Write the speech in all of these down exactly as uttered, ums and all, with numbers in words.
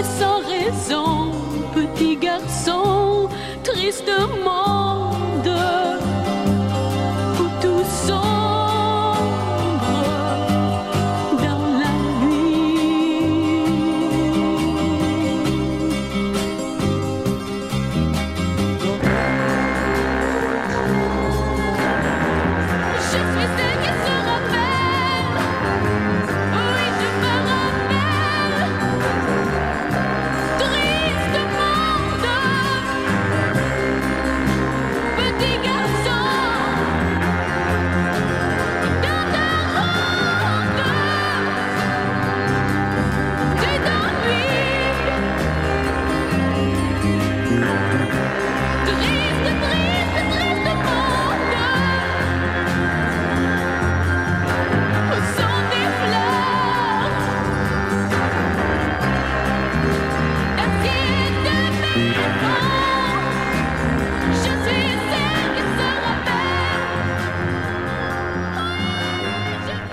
sans raison, petit garçon, triste monde où tout sombre dans la nuit. Je suis celle qui se rappelle, oui je me rappelle, triste monde, petit garçon, dans ta ronde, tu t'ennuies, triste, triste, triste monde, où sont tes fleurs, assiette de maison, je suis celle qui se rappelle, oui, je me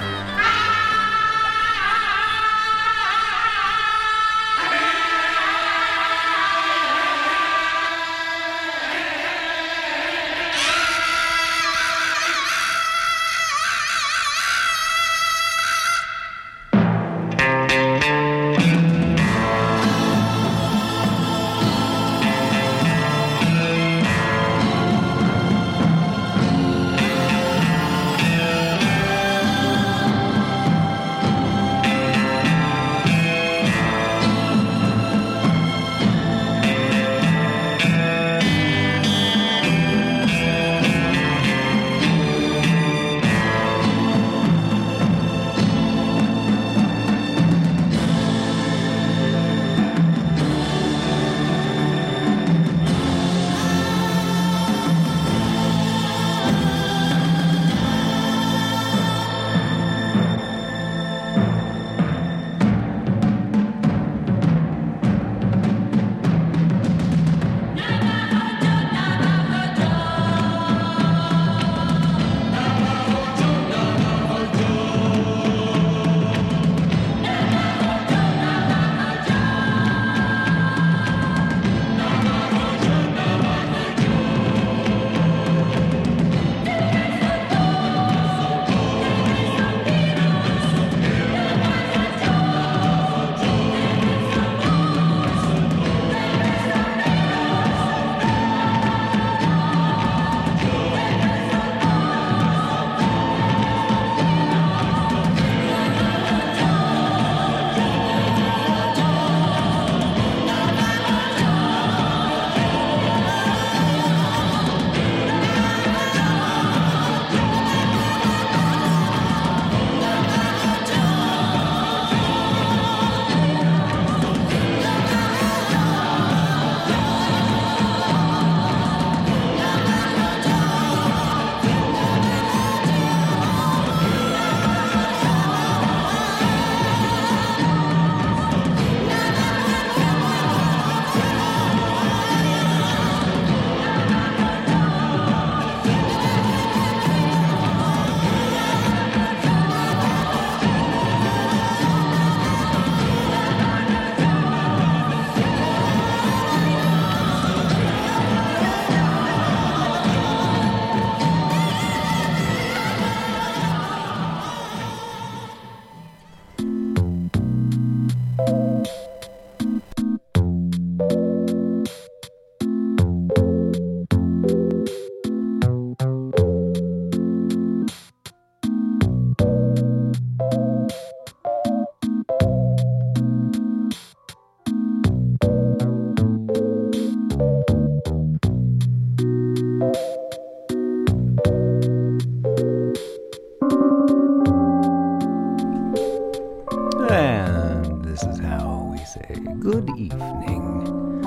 good evening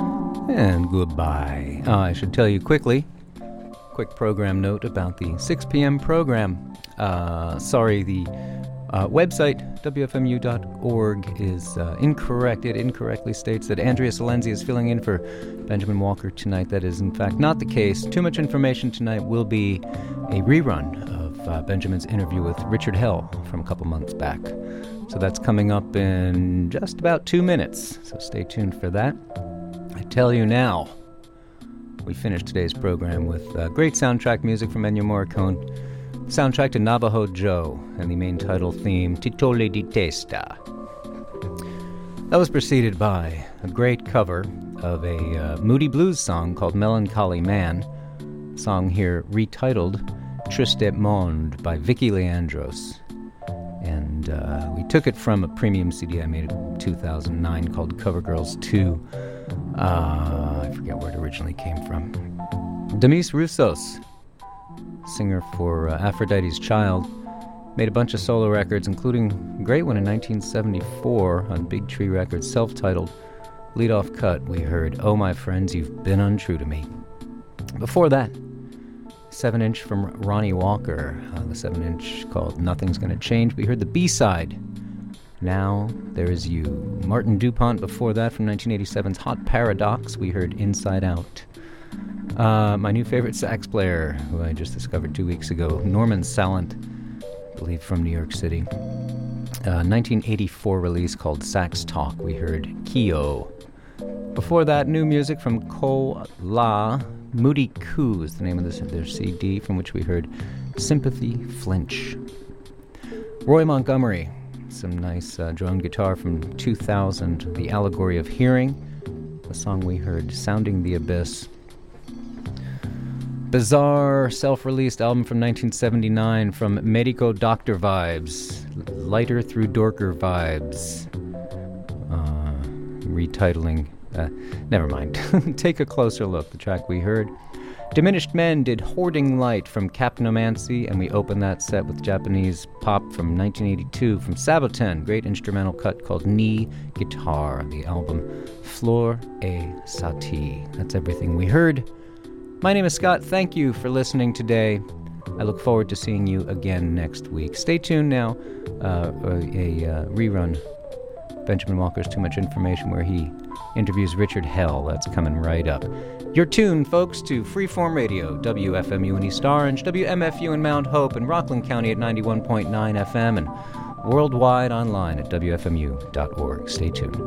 and goodbye. Uh, I should tell you quickly, quick program note about the six p.m. program. Uh, sorry, the uh, website, W F M U dot org, is uh, incorrect. It incorrectly states that Andrea Salenzi is filling in for Benjamin Walker tonight. That is, in fact, not the case. Too much information tonight will be a rerun of uh, Benjamin's interview with Richard Hell from a couple months back. So that's coming up in just about two minutes, so stay tuned for that. I tell you now, we finished today's program with uh, great soundtrack music from Ennio Morricone, soundtrack to Navajo Joe, and the main title theme, Titole di Testa. That was preceded by a great cover of a uh, Moody Blues song called Melancholy Man, song here retitled Triste Monde by Vicky Leandros. And uh, we took it from a premium C D I made in two thousand nine called Cover Girls two. Uh, I forget where it originally came from. Demis Roussos, singer for uh, Aphrodite's Child, made a bunch of solo records, including a great one in nineteen seventy-four on Big Tree Records, self-titled. Lead-off cut, we heard, Oh My Friends, You've Been Untrue to Me. Before that, seven-inch from Ronnie Walker, uh, the seven-inch called Nothing's Gonna Change. We heard the B-side, Now There Is You. Martin DuPont before that from nineteen eighty-seven's Hot Paradox, we heard Inside Out. Uh, my new favorite sax player, who I just discovered two weeks ago, Norman Sallant, I believe from New York City. Uh, nineteen eighty-four release called Sax Talk, we heard Kyo. Before that, new music from Ko La, Moody Coo is the name of this, their C D, from which we heard Sympathy Flinch. Roy Montgomery, some nice uh, drone guitar from two thousand, The Allegory of Hearing, the song we heard, Sounding the Abyss. Bizarre self-released album from nineteen seventy-nine from Medico Doctor Vibes, Lighter Through Dorker Vibes. Uh, retitling, uh, never mind. Take a closer look, the track we heard. Diminished Men did Hoarding Light from Capnomancy, and we opened that set with Japanese pop from nineteen eighty-two from Saboten, great instrumental cut called Ni Guitar, the album Flor et Sati. That's everything we heard. My name is Scott. Thank you for listening today. I look forward to seeing you again next week. Stay tuned now. Uh, a, a uh, rerun, Benjamin Walker's Too Much Information, where he interviews Richard Hell. That's coming right up. You're tuned, folks, to Freeform Radio, W F M U in East Orange, W M F U in Mount Hope, and Rockland County at ninety-one point nine F M, and worldwide online at W F M U dot org. Stay tuned.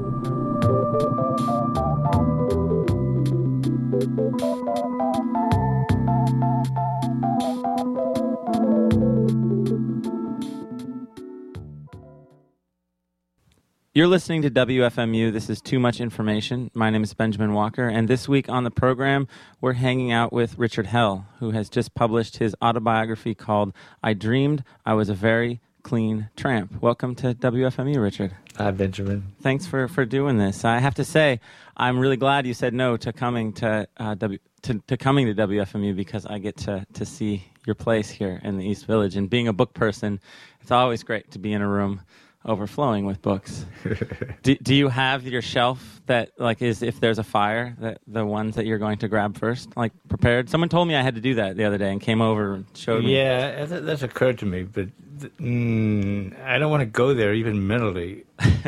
You're listening to W F M U. This is Too Much Information. My name is Benjamin Walker, and this week on the program, we're hanging out with Richard Hell, who has just published his autobiography called I Dreamed I Was a Very Clean Tramp. Welcome to W F M U, Richard. Hi, Benjamin. Thanks for, for doing this. I have to say, I'm really glad you said no to coming to uh, W to, to coming to W F M U, because I get to, to see your place here in the East Village. And being a book person, it's always great to be in a room overflowing with books. do, do you have your shelf that, like, is, if there's a fire, that the ones that you're going to grab first, like, prepared? Someone told me I had to do that the other day and came over and showed me. Yeah, that, that's occurred to me, but mm, I don't want to go there even mentally.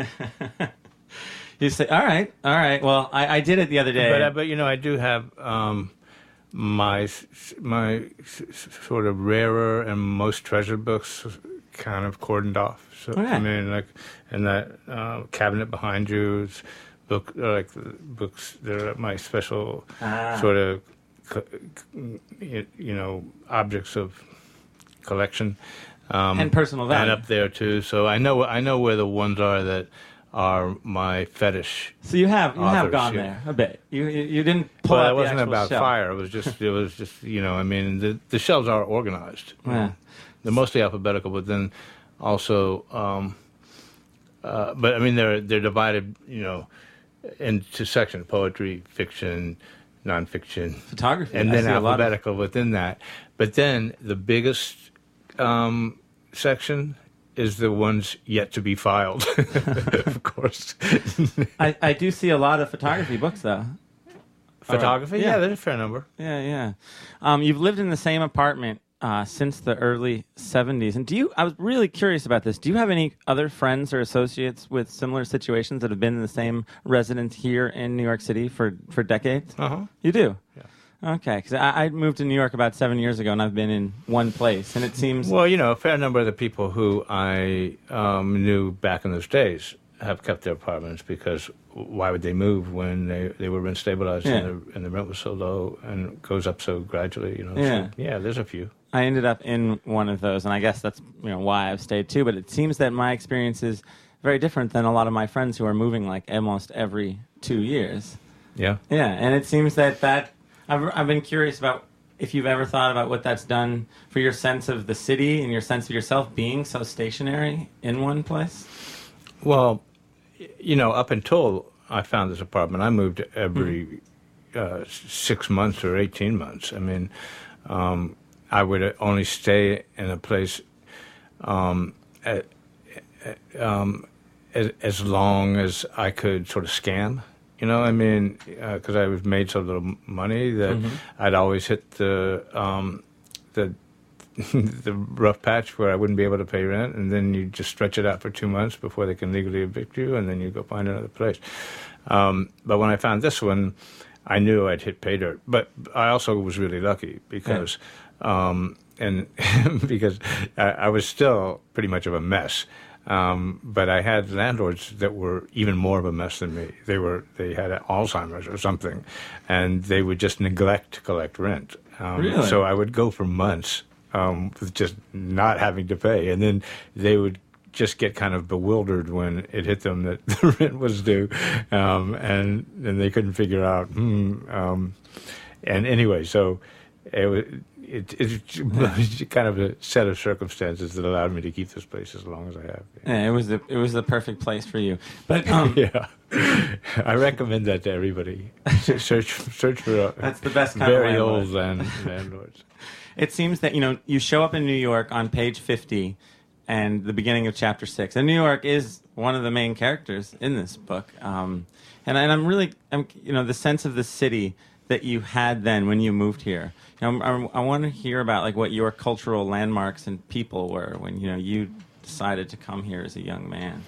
You say, all right, all right. Well, I, I did it the other day. But, uh, but you know, I do have um, my my sort of rarer and most treasured books kind of cordoned off. So okay. I mean, like, and that uh, cabinet behind you is book, uh, like the books that are my special ah. sort of, you know, objects of collection. Um, and personal value. And up there too. So I know I know where the ones are that are my fetish. So you have you authors, have gone yeah. there a bit. You you, you didn't pull well, out it wasn't the actual about shelf. fire. It was just it was just you know I mean the the shelves are organized. Yeah. They're mostly alphabetical, but then also, um, uh, but I mean they're they're divided you know into sections: poetry, fiction, nonfiction, photography, and I then see a lot of- alphabetical within that. But then the biggest um, section is the ones yet to be filed, of course. I, I do see a lot of photography books, though. Photography? Yeah. Yeah, there's a fair number. Yeah, yeah. Um, you've lived in the same apartment uh, since the early seventies. And do you, I was really curious about this, do you have any other friends or associates with similar situations that have been in the same residence here in New York City for, for decades? Uh-huh. You do? Yeah. Okay, because I, I moved to New York about seven years ago, and I've been in one place, and it seems... Well, you know, a fair number of the people who I um, knew back in those days have kept their apartments because why would they move when they, they were rent stabilized Yeah. and, the, and the rent was so low and it goes up so gradually, you know. Yeah. So, yeah, there's a few. I ended up in one of those, and I guess that's you know why I've stayed too. But it seems that my experience is very different than a lot of my friends who are moving like almost every two years. Yeah. Yeah, and it seems that that I've I've been curious about if you've ever thought about what that's done for your sense of the city and your sense of yourself being so stationary in one place. Well, y- you know, up until I found this apartment, I moved every uh, six months or eighteen months. I mean, um, I would only stay in a place um, at, um, as, as long as I could sort of scam. You know, I mean, because uh, I was made so little money that Mhm. I'd always hit the um, the the rough patch where I wouldn't be able to pay rent, and then you just stretch it out for two months before they can legally evict you, and then you go find another place. Um, but when I found this one, I knew I'd hit pay dirt. But I also was really lucky because, um, and because I, I was still pretty much of a mess. Um, but I had landlords that were even more of a mess than me. They were they had Alzheimer's or something, and they would just neglect to collect rent. Um, Really? So I would go for months um, with just not having to pay, and then they would just get kind of bewildered when it hit them that the rent was due, um, and and they couldn't figure out. Hmm, um, and anyway, so it was. It, it's kind of a set of circumstances that allowed me to keep this place as long as I have. Yeah, it was the it was the perfect place for you. But um, Yeah, I recommend that to everybody. Search search for uh, That's the best kind of very landlord. old land, landlords. it seems that you know you show up in New York on page fifty, and the beginning of chapter six. And New York is one of the main characters in this book. Um, and, and I'm really, I'm, you know, the sense of the city that you had then when you moved here. You know, I, I want to hear about like what your cultural landmarks and people were when you know you decided to come here as a young man.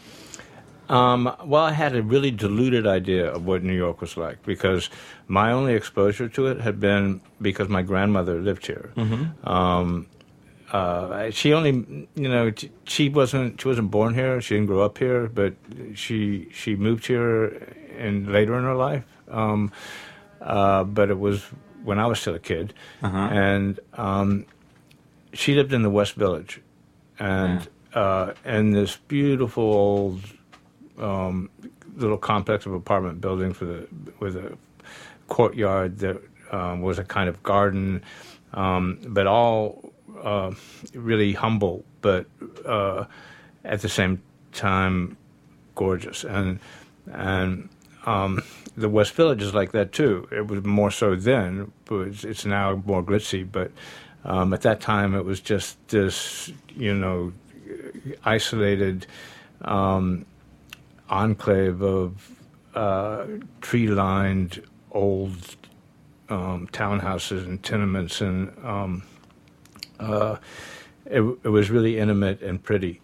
Um, well, I had a really diluted idea of what New York was like because my only exposure to it had been because my grandmother lived here. Mm-hmm. Um, uh, she only, you know, she wasn't she wasn't born here. She didn't grow up here, but she she moved here in later in her life. Um, uh, but it was when I was still a kid, Uh-huh. and um, she lived in the West Village, and Yeah. uh, in this beautiful old um, little complex of apartment buildings with a with a courtyard that um, was a kind of garden, um, but all uh, really humble, but uh, at the same time gorgeous. And and um, the West Village is like that too. It was more so then, but it's, it's now more glitzy. But um, at that time, it was just this, you know, isolated um, enclave of uh, tree-lined old um, townhouses and tenements, and um, uh, it, it was really intimate and pretty.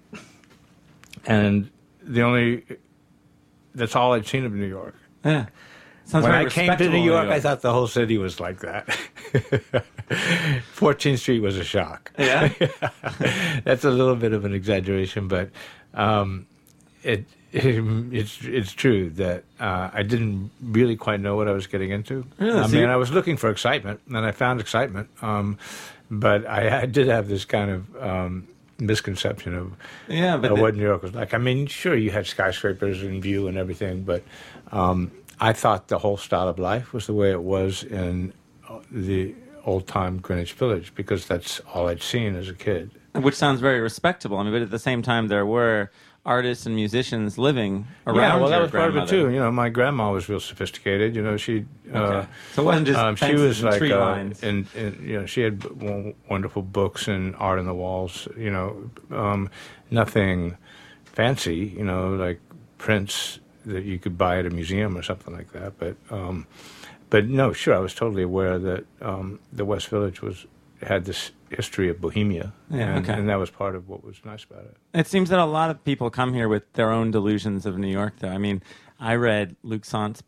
And the only that's all I'd seen of New York. Yeah. Sounds When very I came to respectable New in York, I thought the whole city was like that. fourteenth Street was a shock. Yeah? That's a little bit of an exaggeration, but um, it, it it's it's true that uh, I didn't really quite know what I was getting into. Really? I So mean, you- I was looking for excitement, and I found excitement, um, but I, I did have this kind of um, misconception of Yeah, but of the- what New York was like. I mean, sure, you had skyscrapers in view and everything, but um, I thought the whole style of life was the way it was in uh, the old-time Greenwich Village, because that's all I'd seen as a kid. which sounds very respectable. I mean, but at the same time, there were artists and musicians living around Yeah, well, that your was part of it, grandmother. too. You know, my grandma was real sophisticated. You know, she... Uh, Okay. So it wasn't just um, she fences was and like, tree uh, lines. and, and you know, she had w- wonderful books and art on the walls. You know, um, nothing fancy. You know, like prints that you could buy at a museum or something like that. But, um, but no, sure, I was totally aware that um, the West Village was had this history of Bohemia, Yeah, and, okay. and that was part of what was nice about it. It seems that a lot of people come here with their own delusions of New York, though. I mean, I read Luc Sant's book,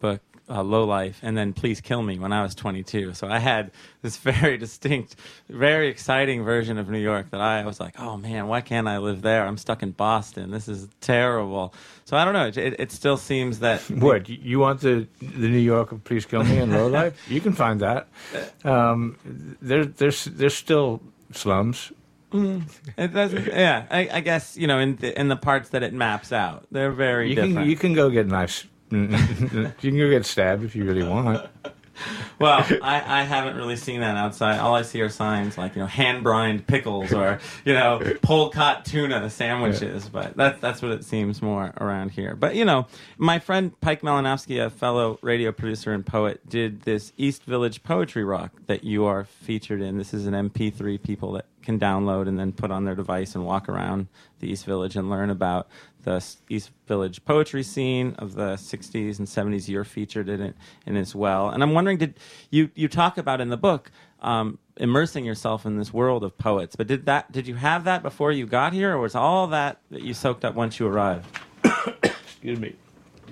uh, Low Life, and then Please Kill Me when I was twenty-two. So I had this very distinct, very exciting version of New York that I was like, oh man, why can't I live there? I'm stuck in Boston. This is terrible. So I don't know. It, it, it still seems that... What, you- you want the the New York of Please Kill Me and Low Life? You can find that. Um, there, there's there's still slums. It doesn't, yeah, I, I guess, you know, in the, in the parts that it maps out, they're very You different. can you can go get knives. You can go get stabbed if you really want. Well, I, I haven't really seen that outside. All I see are signs like, you know, hand-brined pickles or, you know, pulled-caught tuna sandwiches. Yeah. But that, that's what it seems more around here. But, you know, my friend Pike Malinowski, a fellow radio producer and poet, did this East Village Poetry Rock that you are featured in. This is an M P three people that can download and then put on their device and walk around the East Village and learn about the East Village poetry scene of the sixties and seventies. You're featured in it in as well. And I'm wondering, did you you talk about in the book um, immersing yourself in this world of poets, but did that did you have that before you got here, or was all that that you soaked up once you arrived? Excuse me.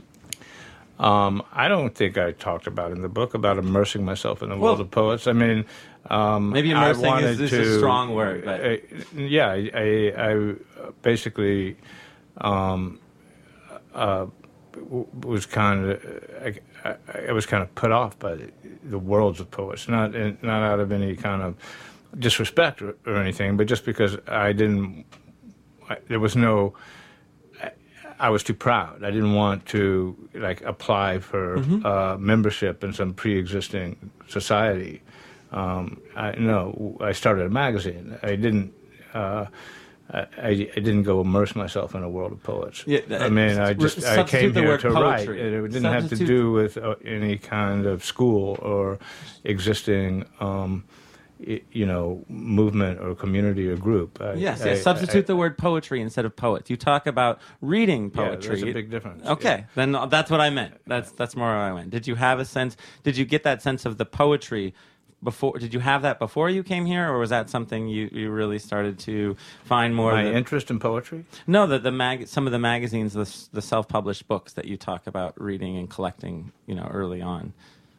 Um, I don't think I talked about in the book about immersing myself in the world Well, of poets. I mean, um, maybe I immersing wanted is, is to, a strong word. But. Uh, yeah, I, I, I basically um, uh, w- was kind of I, I, I was kind of put off by the, the worlds of poets, not in, not out of any kind of disrespect or, or anything, but just because I didn't. I, there was no. I was too proud. I didn't want to like apply for mm-hmm. uh, membership in some pre-existing society. Um, I, no, I started a magazine. I didn't. Uh, I, I didn't go immerse myself in a world of poets. Yeah, I mean, I just I came here to write. It didn't substitute. have to do with uh, any kind of school or existing. Um, you know, movement or community or group. I, yes, I, yes. Substitute I, the word poetry instead of poets. You talk about reading poetry. Yeah, there's a big difference. Okay, yeah. then that's what I meant. That's that's more where I went. Did you have a sense? Did you get that sense of the poetry before? Did you have that before you came here, or was that something you, you really started to find more? My the, interest in poetry? No, the the mag. Some of the magazines, the the self-published books that you talk about reading and collecting. You know, early on.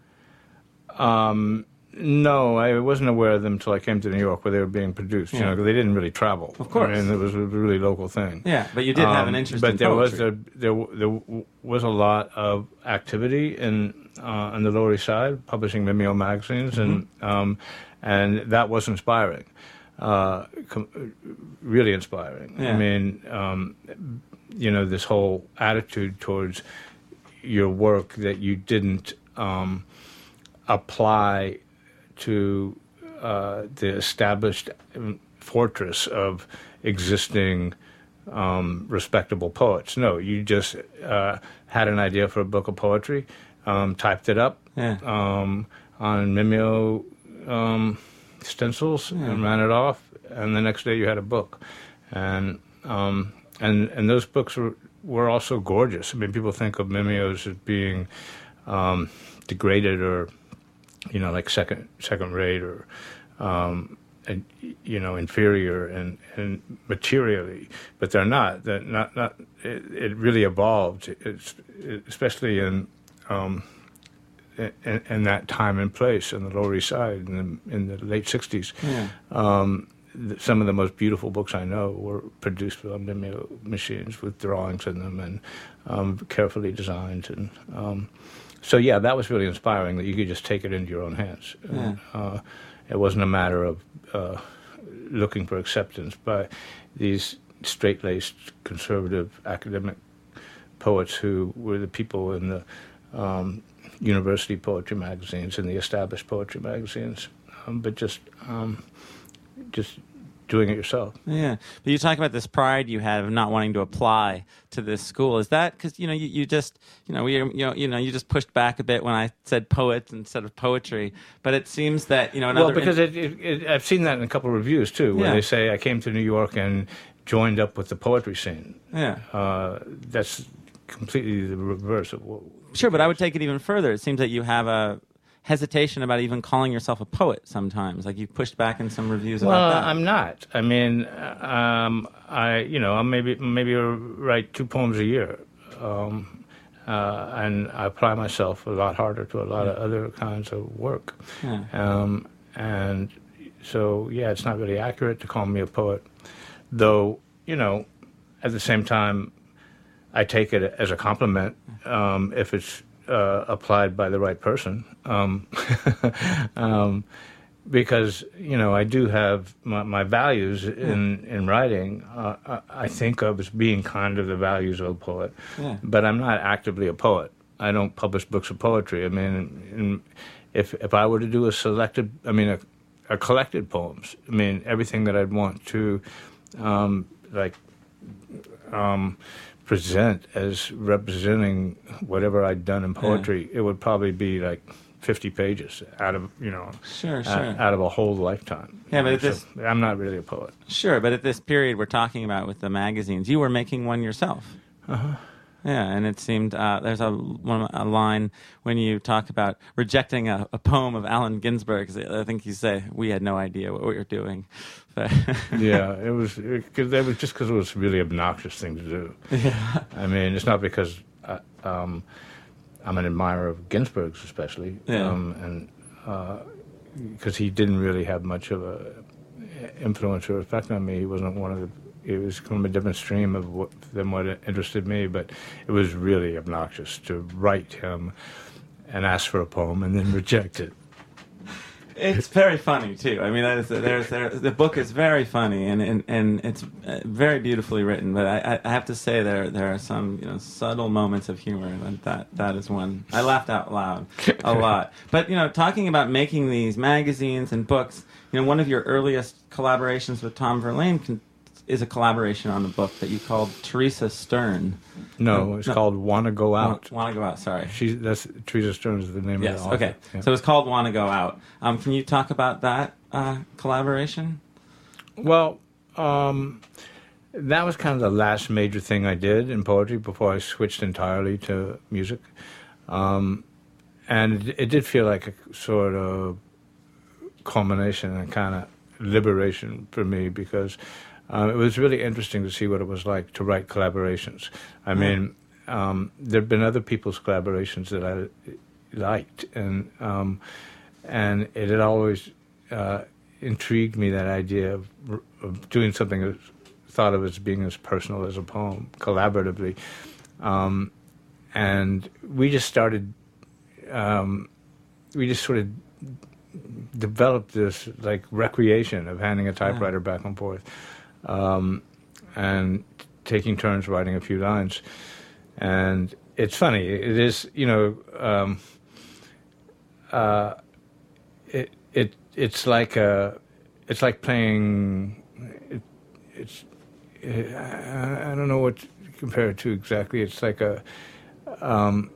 Um. No, I wasn't aware of them until I came to New York, where they were being produced. Yeah. You know, because they didn't really travel. Of course, I mean, it was a really local thing. Yeah, but you did have an interest. Um, but in there poetry. was a, there there was a lot of activity in uh, on the Lower East Side, publishing Mimeo magazines, mm-hmm. and um, and that was inspiring, uh, com- really inspiring. Yeah. I mean, um, you know, this whole attitude towards your work that you didn't um, apply to uh, the established fortress of existing um, respectable poets. No, you just uh, had an idea for a book of poetry, um, typed it up yeah. um, on Mimeo um, stencils, yeah. and ran it off, and the next day you had a book. And um, and and those books were, were also gorgeous. I mean, people think of Mimeos as being um, degraded or you know, like second second rate or, um, and, you know, inferior and, and materially, but they're not. They're not. Not. It, it really evolved, it's, it, especially in, um, in in that time and place in the Lower East Side in the, in the late sixties. Yeah. Um, the, some of the most beautiful books I know were produced on Mimeo machines with drawings in them and um, carefully designed and. Um, So, yeah, that was really inspiring, that you could just take it into your own hands. Yeah. And, uh, it wasn't a matter of uh, looking for acceptance by these straight-laced, conservative, academic poets who were the people in the um, university poetry magazines and the established poetry magazines, um, but just um, just doing it yourself. Yeah, but you talk about this pride you had of not wanting to apply to this school. Is that because you know you, you just you know we you know you know you just pushed back a bit when I said poet instead of poetry? But it seems that you know another well because in- it, it, it, I've seen that in a couple of reviews too, where yeah. they say I came to New York and joined up with the poetry scene. Yeah, uh, that's completely the reverse of what. Sure, but I would take it even further. It seems that you have a hesitation about even calling yourself a poet sometimes. Like you've pushed back in some reviews well, about that. Well, I'm not. I mean, um, I you know, I'm maybe maybe I write two poems a year. Um, uh, and I apply myself a lot harder to a lot Yeah. of other kinds of work. Yeah. Um, and so, yeah, it's not really accurate to call me a poet, though, you know, at the same time, I take it as a compliment um, if it's uh, applied by the right person. Um, um, because, you know, I do have my, my values in, in writing, uh, I, I think of as being kind of the values of a poet. Yeah. But I'm not actively a poet. I don't publish books of poetry. I mean, in, if if I were to do a selected, I mean, a, a collected poems, I mean, everything that I'd want to, um, like, um, present as representing whatever I'd done in poetry, yeah. it would probably be like fifty pages out of, you know, sure, sure. Out, out of a whole lifetime. Yeah, but at so this, I'm not really a poet. Sure, but at this period we're talking about with the magazines, you were making one yourself. Uh-huh. Yeah, and it seemed uh, there's a one, a line when you talk about rejecting a, a poem of Allen Ginsberg's. I think you say we had no idea what we were doing. Yeah, it was it, cause that was just because it was a really obnoxious thing to do. Yeah. I mean, it's not because I, um, I'm an admirer of Ginsberg's, especially, yeah. um, and because uh, he didn't really have much of a influence or effect on me. He wasn't one of the. It was from a different stream of what, than what interested me, but it was really obnoxious to write him and ask for a poem and then reject it. It's very funny too. I mean, there's, there's, there's, the book is very funny and, and, and it's very beautifully written. But I, I have to say there there are some you know subtle moments of humor, and that that is one. I laughed out loud a lot. But you know, talking about making these magazines and books, you know, one of your earliest collaborations with Tom Verlaine can, is a collaboration on the book that you called Teresa Stern. No, it's no. called Wanna Go Out. Wanna Go Out, sorry. She, that's, Teresa Stern is the name yes, of the author. Okay, yeah. So it's called Wanna Go Out. Um, can you talk about that uh, collaboration? Well, um, that was kind of the last major thing I did in poetry before I switched entirely to music. Um, and it, it did feel like a sort of culmination and kind of liberation for me because Um, it was really interesting to see what it was like to write collaborations. I mm. mean, um, there have been other people's collaborations that I liked, and um, and it had always uh, intrigued me, that idea of, of doing something as, thought of as being as personal as a poem, collaboratively. Um, and we just started, um, we just sort of developed this like recreation of handing a typewriter yeah. back and forth. Um, and taking turns writing a few lines. And it's funny, it is, you know, um, uh, it, it, it's like a, it's like playing, it, it's, it, I, I don't know what to compare it to exactly. It's like a, um,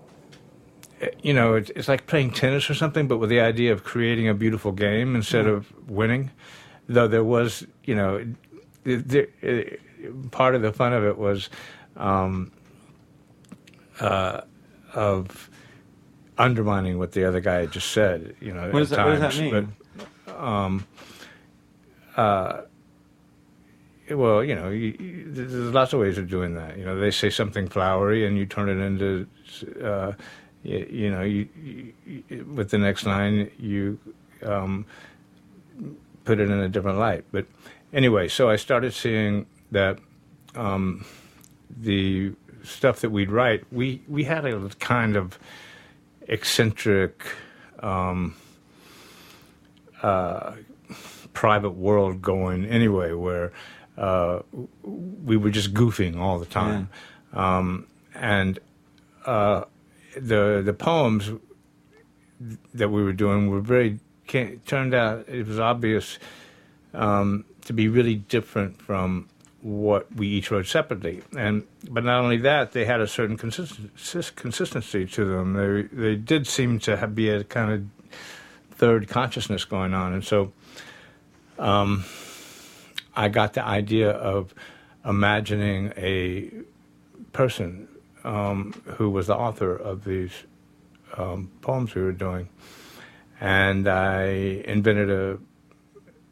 you know, it's, it's like playing tennis or something, but with the idea of creating a beautiful game instead yeah. of winning. Though there was, you know, The, the, part of the fun of it was um, uh, of undermining what the other guy had just said. You know, what does, at that, times. what does that mean? But, um, uh, well, you know, you, you, there's lots of ways of doing that. You know, they say something flowery, and you turn it into, uh, you, you know, you, you, with the next line, you um, put it in a different light, but. Anyway, so I started seeing that um, the stuff that we'd write, we, we had a kind of eccentric um, uh, private world going anyway, where uh, we were just goofing all the time. Yeah. Um, and uh, the the poems that we were doing were very, turned out, it was obvious um, to be really different from what we each wrote separately. And but not only that, they had a certain consist- consistency to them. They they did seem to have, be a kind of third consciousness going on. And so um, I got the idea of imagining a person um, who was the author of these um, poems we were doing. And I invented a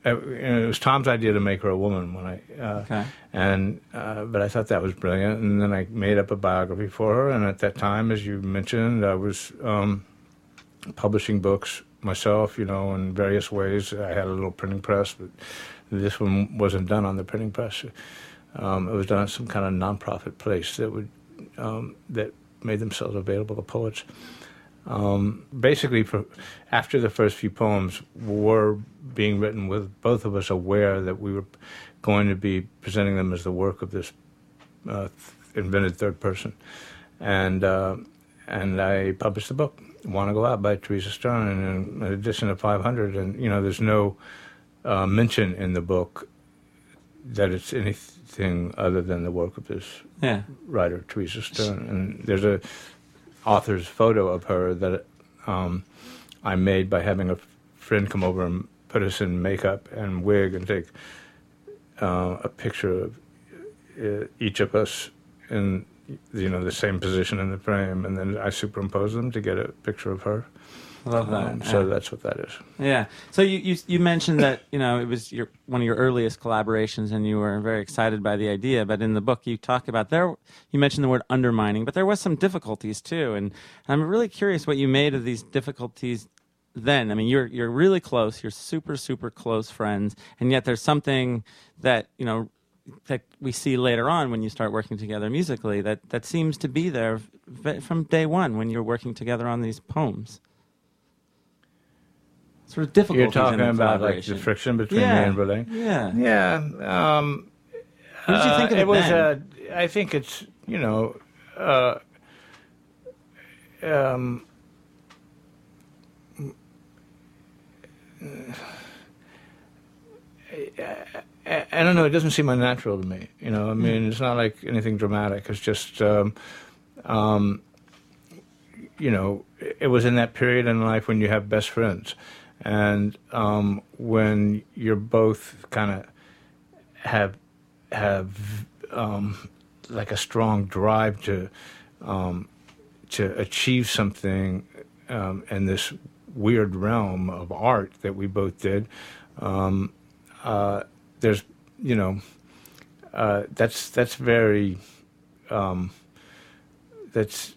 uh, it was Tom's idea to make her a woman when I, uh, Okay. and uh, but I thought that was brilliant. And then I made up a biography for her. And at that time, as you mentioned, I was um, publishing books myself, you know, in various ways. I had a little printing press, but this one wasn't done on the printing press. Um, it was done at some kind of nonprofit place that would um, that made themselves available to poets. Um, basically, for, after the first few poems were being written, with both of us aware that we were going to be presenting them as the work of this uh, invented third person, and uh, and I published the book, "Want to Go Out" by Teresa Stern, in an edition of five hundred. And you know, there's no uh, mention in the book that it's anything other than the work of this Yeah. writer, Teresa Stern. And there's a author's photo of her that um, I made by having a friend come over and put us in makeup and wig and take uh, a picture of uh, each of us in, you know, the same position in the frame, and then I superimposed them to get a picture of her. I love that. Um, so yeah. that's what that is. Yeah. So you, you you mentioned that, you know, it was your one of your earliest collaborations, and you were very excited by the idea. But in the book, you talk about there. You mentioned the word undermining, but there was some difficulties too. And I'm really curious what you made of these difficulties. Then, I mean, you're you're really close. You're super super close friends, and yet there's something that, you know, that we see later on when you start working together musically that that seems to be there v- from day one when you're working together on these poems. Sort of difficulties. You're talking in the about like collaboration. the friction between Yeah. me and Verlaine? Yeah. Yeah. Um, What did you think of uh, it it was. then? Uh, I think it's, you know, uh, um, I, I don't know. It doesn't seem unnatural to me. You know, I mean, it's not like anything dramatic. It's just, um, um, you know, it was in that period in life when you have best friends, and um, when you're both kind of have have um, like a strong drive to um, to achieve something um, in this weird realm of art that we both did. Um, uh, there's, you know, uh, that's that's very um, that's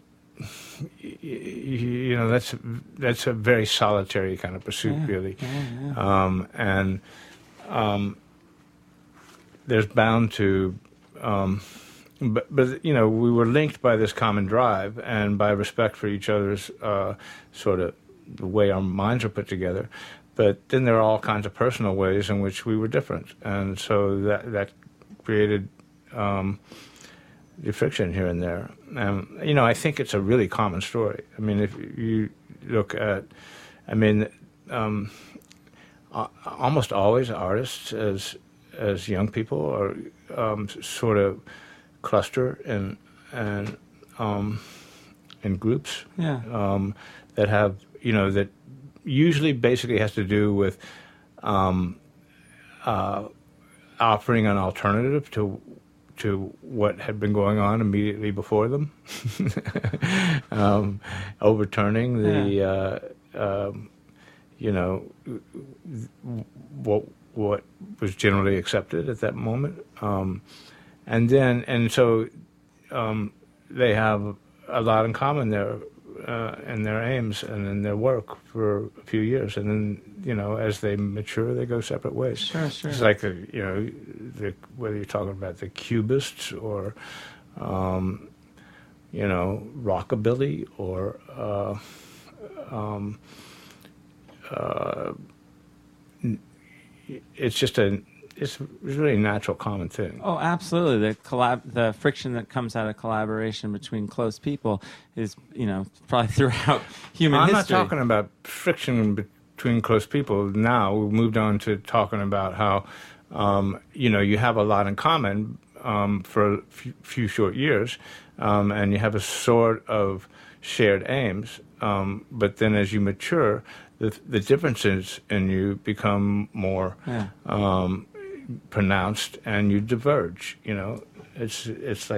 you know that's that's a very solitary kind of pursuit, Yeah, really, yeah, yeah. Um, and um, there's bound to, um, but but you know, we were linked by this common drive and by respect for each other's uh, sort of the way our minds are put together. But then there are all kinds of personal ways in which we were different, and so that that created um, the friction here and there. And you know, I think it's a really common story. I mean, if you look at, I mean, um, uh, almost always artists as as young people are um, sort of cluster in and um, in groups Yeah. um, that have, you know, that usually basically has to do with um, uh, offering an alternative to to what had been going on immediately before them, um, overturning the, Yeah. uh, um, you know, what what was generally accepted at that moment, um, and then and so um, they have a lot in common there. Uh, in their aims and in their work for a few years, and then, you know, as they mature, they go separate ways. Sure, sure. It's like the, you know, the, whether you're talking about the Cubists or, um, you know, rockabilly or, uh, um, uh, it's just a. It's really a natural, common thing. Oh, absolutely. The collab, the friction that comes out of collaboration between close people is, you know, probably throughout human I'm history. not talking about friction between close people now. We've moved on to talking about how, um, you know, you have a lot in common um, for a few, few short years, um, and you have a sort of shared aims. Um, but then as you mature, the, the differences in you become more Yeah. um, pronounced, and you diverge. You know, it's it's like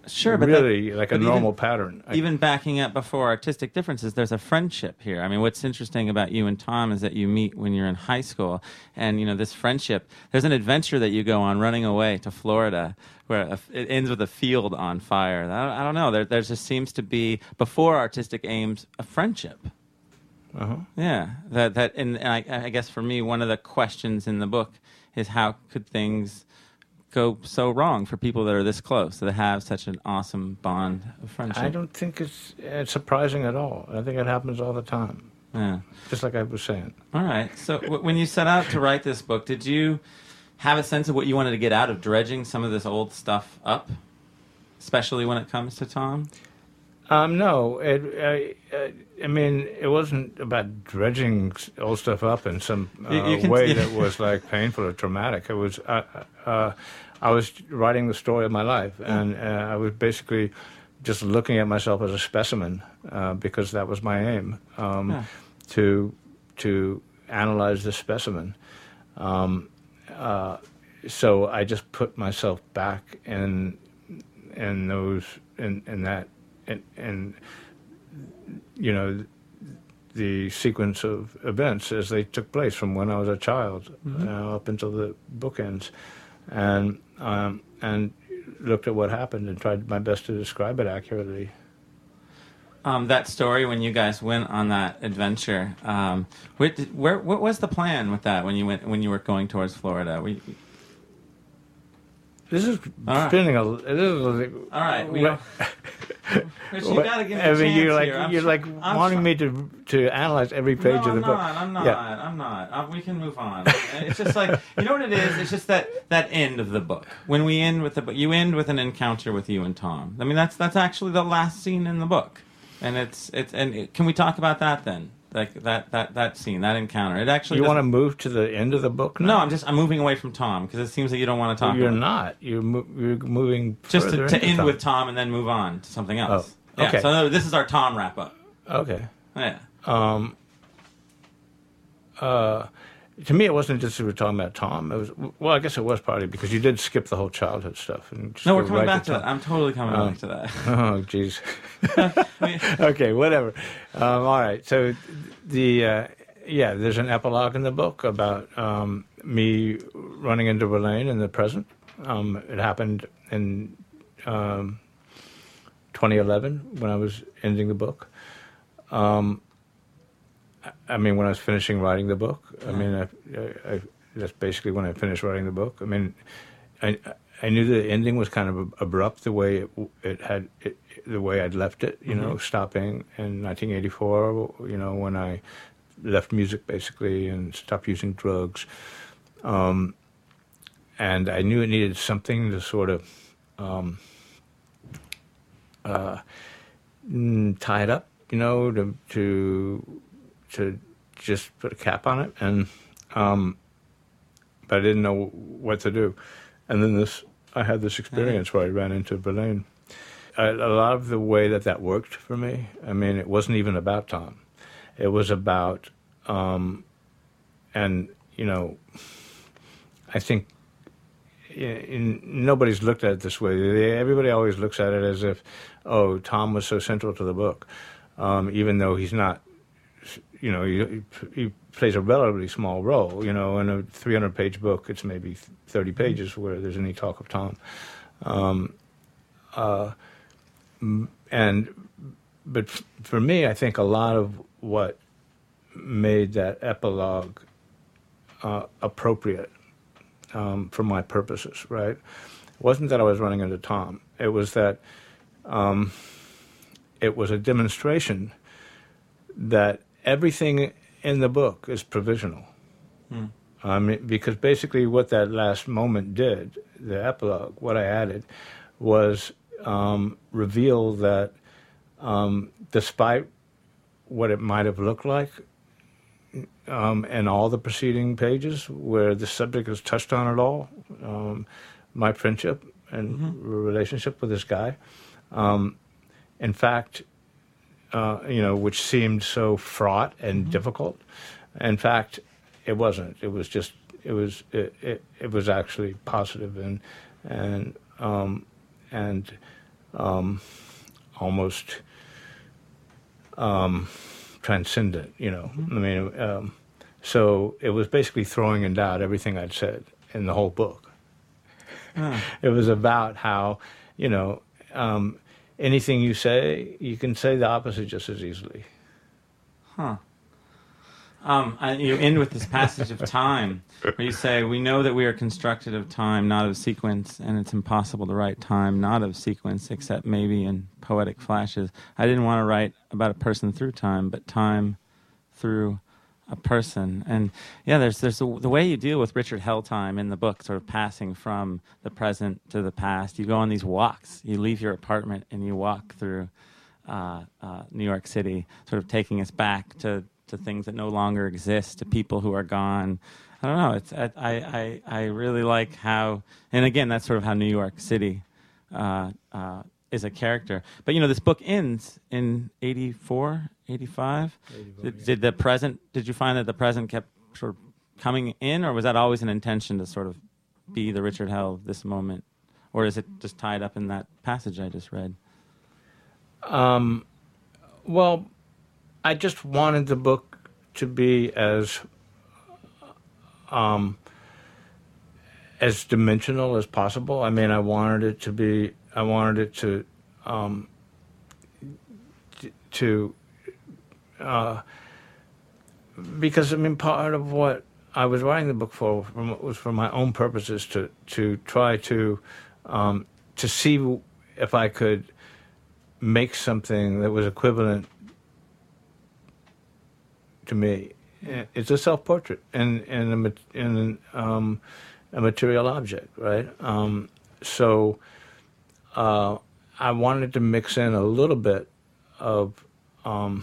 Sure, but that- really like a but even- normal pattern. I- Even backing up before artistic differences, there's a friendship here. I mean, what's interesting about you and Tom is that you meet when you're in high school, and you know this friendship. There's an adventure that you go on, running away to Florida, where a, it ends with a field on fire. I don't, I don't know. There, there just seems to be before artistic aims a friendship. Uh-huh. Yeah, that that, and I, I guess for me, one of the questions in the book is how could things go so wrong for people that are this close, that have such an awesome bond of friendship. I don't think it's, it's surprising at all. I think it happens all the time, Yeah. just like I was saying. All right. So w- when you set out to write this book, did you have a sense of what you wanted to get out of dredging some of this old stuff up, especially when it comes to Tom? Um, no, it, I, I, I mean, it wasn't about dredging s- old stuff up in some uh, You- you can- way that was like painful or traumatic. It was, uh, uh, I was writing the story of my life, and uh, I was basically just looking at myself as a specimen uh, because that was my aim, um, Yeah. to to analyze the specimen. Um, uh, so I just put myself back in in those in in that. And, and you know, the sequence of events as they took place from when I was a child Mm-hmm. uh, up until the book ends, and um, and looked at what happened and tried my best to describe it accurately. Um, that story when you guys went on that adventure, um, where, did, where what was the plan with that when you went when you were going towards Florida? We, This is All right. spinning a. This is like, all right, we what- Rich, you gotta give me I a mean, chance you're like here. I'm you're tr- like I'm wanting tr- me to to analyze every page no, of the I'm book. not. I'm not. Yeah. I'm not. Uh, we can move on. It's just like you know what it is. It's just that that end of the book. When we end with the book, you end with an encounter with you and Tom. I mean, that's that's actually the last scene in the book, and it's it's and it, can we talk about that then? Like that that that scene, that encounter. It actually. You want to doesn't- move to the end of the book now? No, I'm just I'm moving away from Tom because it seems that you don't want to talk. You're about it. not. You're mo- you're moving Just further to, to into end Tom. with Tom and then move on to something else. Oh, Yeah, okay. so no, this is our Tom wrap up. Okay. Yeah. Um, uh, to me, it wasn't just we were talking about Tom. It was well, I guess it was partly because you did skip the whole childhood stuff. And just No, go we're coming right back to Tom. that. I'm totally coming Oh. back to that. Oh, jeez. I mean, Okay, whatever. Um, all right. So the uh, yeah, there's an epilogue in the book about um, me running into Verlaine in the present. Um, it happened in um, twenty eleven when I was ending the book. Um, I- I mean, when I was finishing writing the book. I mean, I, I, I, that's basically when I finished writing the book. I mean, I I knew the ending was kind of abrupt the way it, it had it, the way I'd left it. You know, stopping in nineteen eighty-four. You know, when I left music basically and stopped using drugs. Um, and I knew it needed something to sort of um, uh, mm, tie it up, you know, to to to just put a cap on it, and um, but I didn't know what to do. And then this, I had this experience where I ran into Verlaine. I, a lot of the way that that worked for me, I mean, it wasn't even about Tom. It was about, um, and you know, I think in, in, nobody's looked at it this way. They, everybody always looks at it as if, oh, Tom was so central to the book, um, even though he's not. You know, he, he plays a relatively small role. You know, in a three hundred page book, it's maybe thirty pages where there's any talk of Tom. Um, uh, and but f- for me, I think a lot of what made that epilogue uh, appropriate um, for my purposes, right, wasn't that I was running into Tom. It was that um, it was a demonstration that everything in the book is provisional. Hmm. Um, because basically what that last moment did, the epilogue, what I added, was um, reveal that um, despite what it might have looked like um, in all the preceding pages where the subject is touched on at all, um, my friendship and Mm-hmm. relationship with this guy, um, in fact, Uh, you know, which seemed so fraught and Mm-hmm. difficult. In fact, it wasn't. It was just. It was. It. It, it was actually positive and and um, and um, almost um, transcendent, you know. Mm-hmm. I mean, um, so it was basically throwing in doubt everything I'd said in the whole book. Huh. It was about how, you know, um, anything you say, you can say the opposite just as easily. Huh. Um, I, you end with this passage of time where you say, we know that we are constructed of time, not of sequence, and it's impossible to write time not of sequence, except maybe in poetic flashes. I didn't want to write about a person through time, but time through a person. And yeah, there's there's the, the way you deal with Richard Helltime in the book, sort of passing from the present to the past. You go on these walks. You leave your apartment and you walk through uh, uh, New York City, sort of taking us back to to things that no longer exist, to people who are gone. I don't know. It's I I I really like how, and again, that's sort of how New York City uh, uh, is a character. But you know, this book ends in eighty-four, eighty-five. Did, yeah. did the present? Did you find that the present kept sort of coming in, or was that always an intention to sort of be the Richard Hell of this moment, or is it just tied up in that passage I just read? Um, well, I just wanted the book to be as um, as dimensional as possible. I mean, I wanted it to be. I wanted it to um, t- to uh, because I mean, part of what I was writing the book for was for my own purposes to to try to um, to see if I could make something that was equivalent to me. It's a self-portrait and and a, ma- and um, a material object, right? Um, so uh, I wanted to mix in a little bit of um,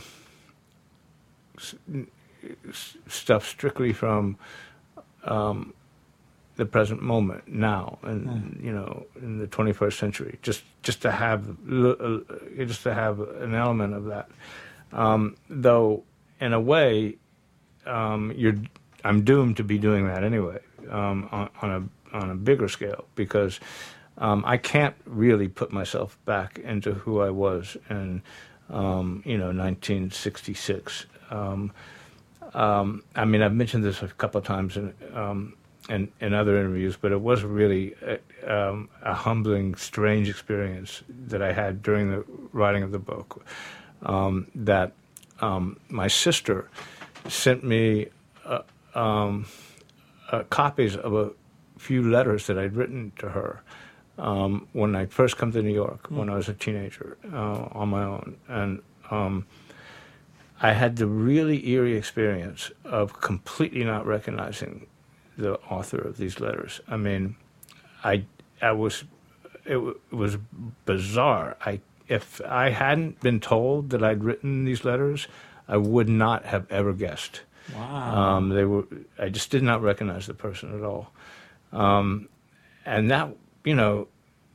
s- s- stuff strictly from um, the present moment now, and Mm. you know, in the twenty-first century, just just to have l- uh, just to have an element of that, um, though. In a way, um, you're I'm doomed to be doing that anyway, um, on, on a on a bigger scale, because um, I can't really put myself back into who I was in um, you know nineteen sixty-six. Um, um, I mean, I've mentioned this a couple of times in um, in, in other interviews, but it was really a, um, a humbling, strange experience that I had during the writing of the book. Um, that Um, my sister sent me uh, um, uh, copies of a few letters that I'd written to her um, when I first come to New York, mm. when I was a teenager, uh, on my own. And um, I had the really eerie experience of completely not recognizing the author of these letters. I mean, I, I was, it, w- it was bizarre. I If I hadn't been told that I'd written these letters, I would not have ever guessed. Wow. Um, they were. I just did not recognize the person at all, um, and that you know.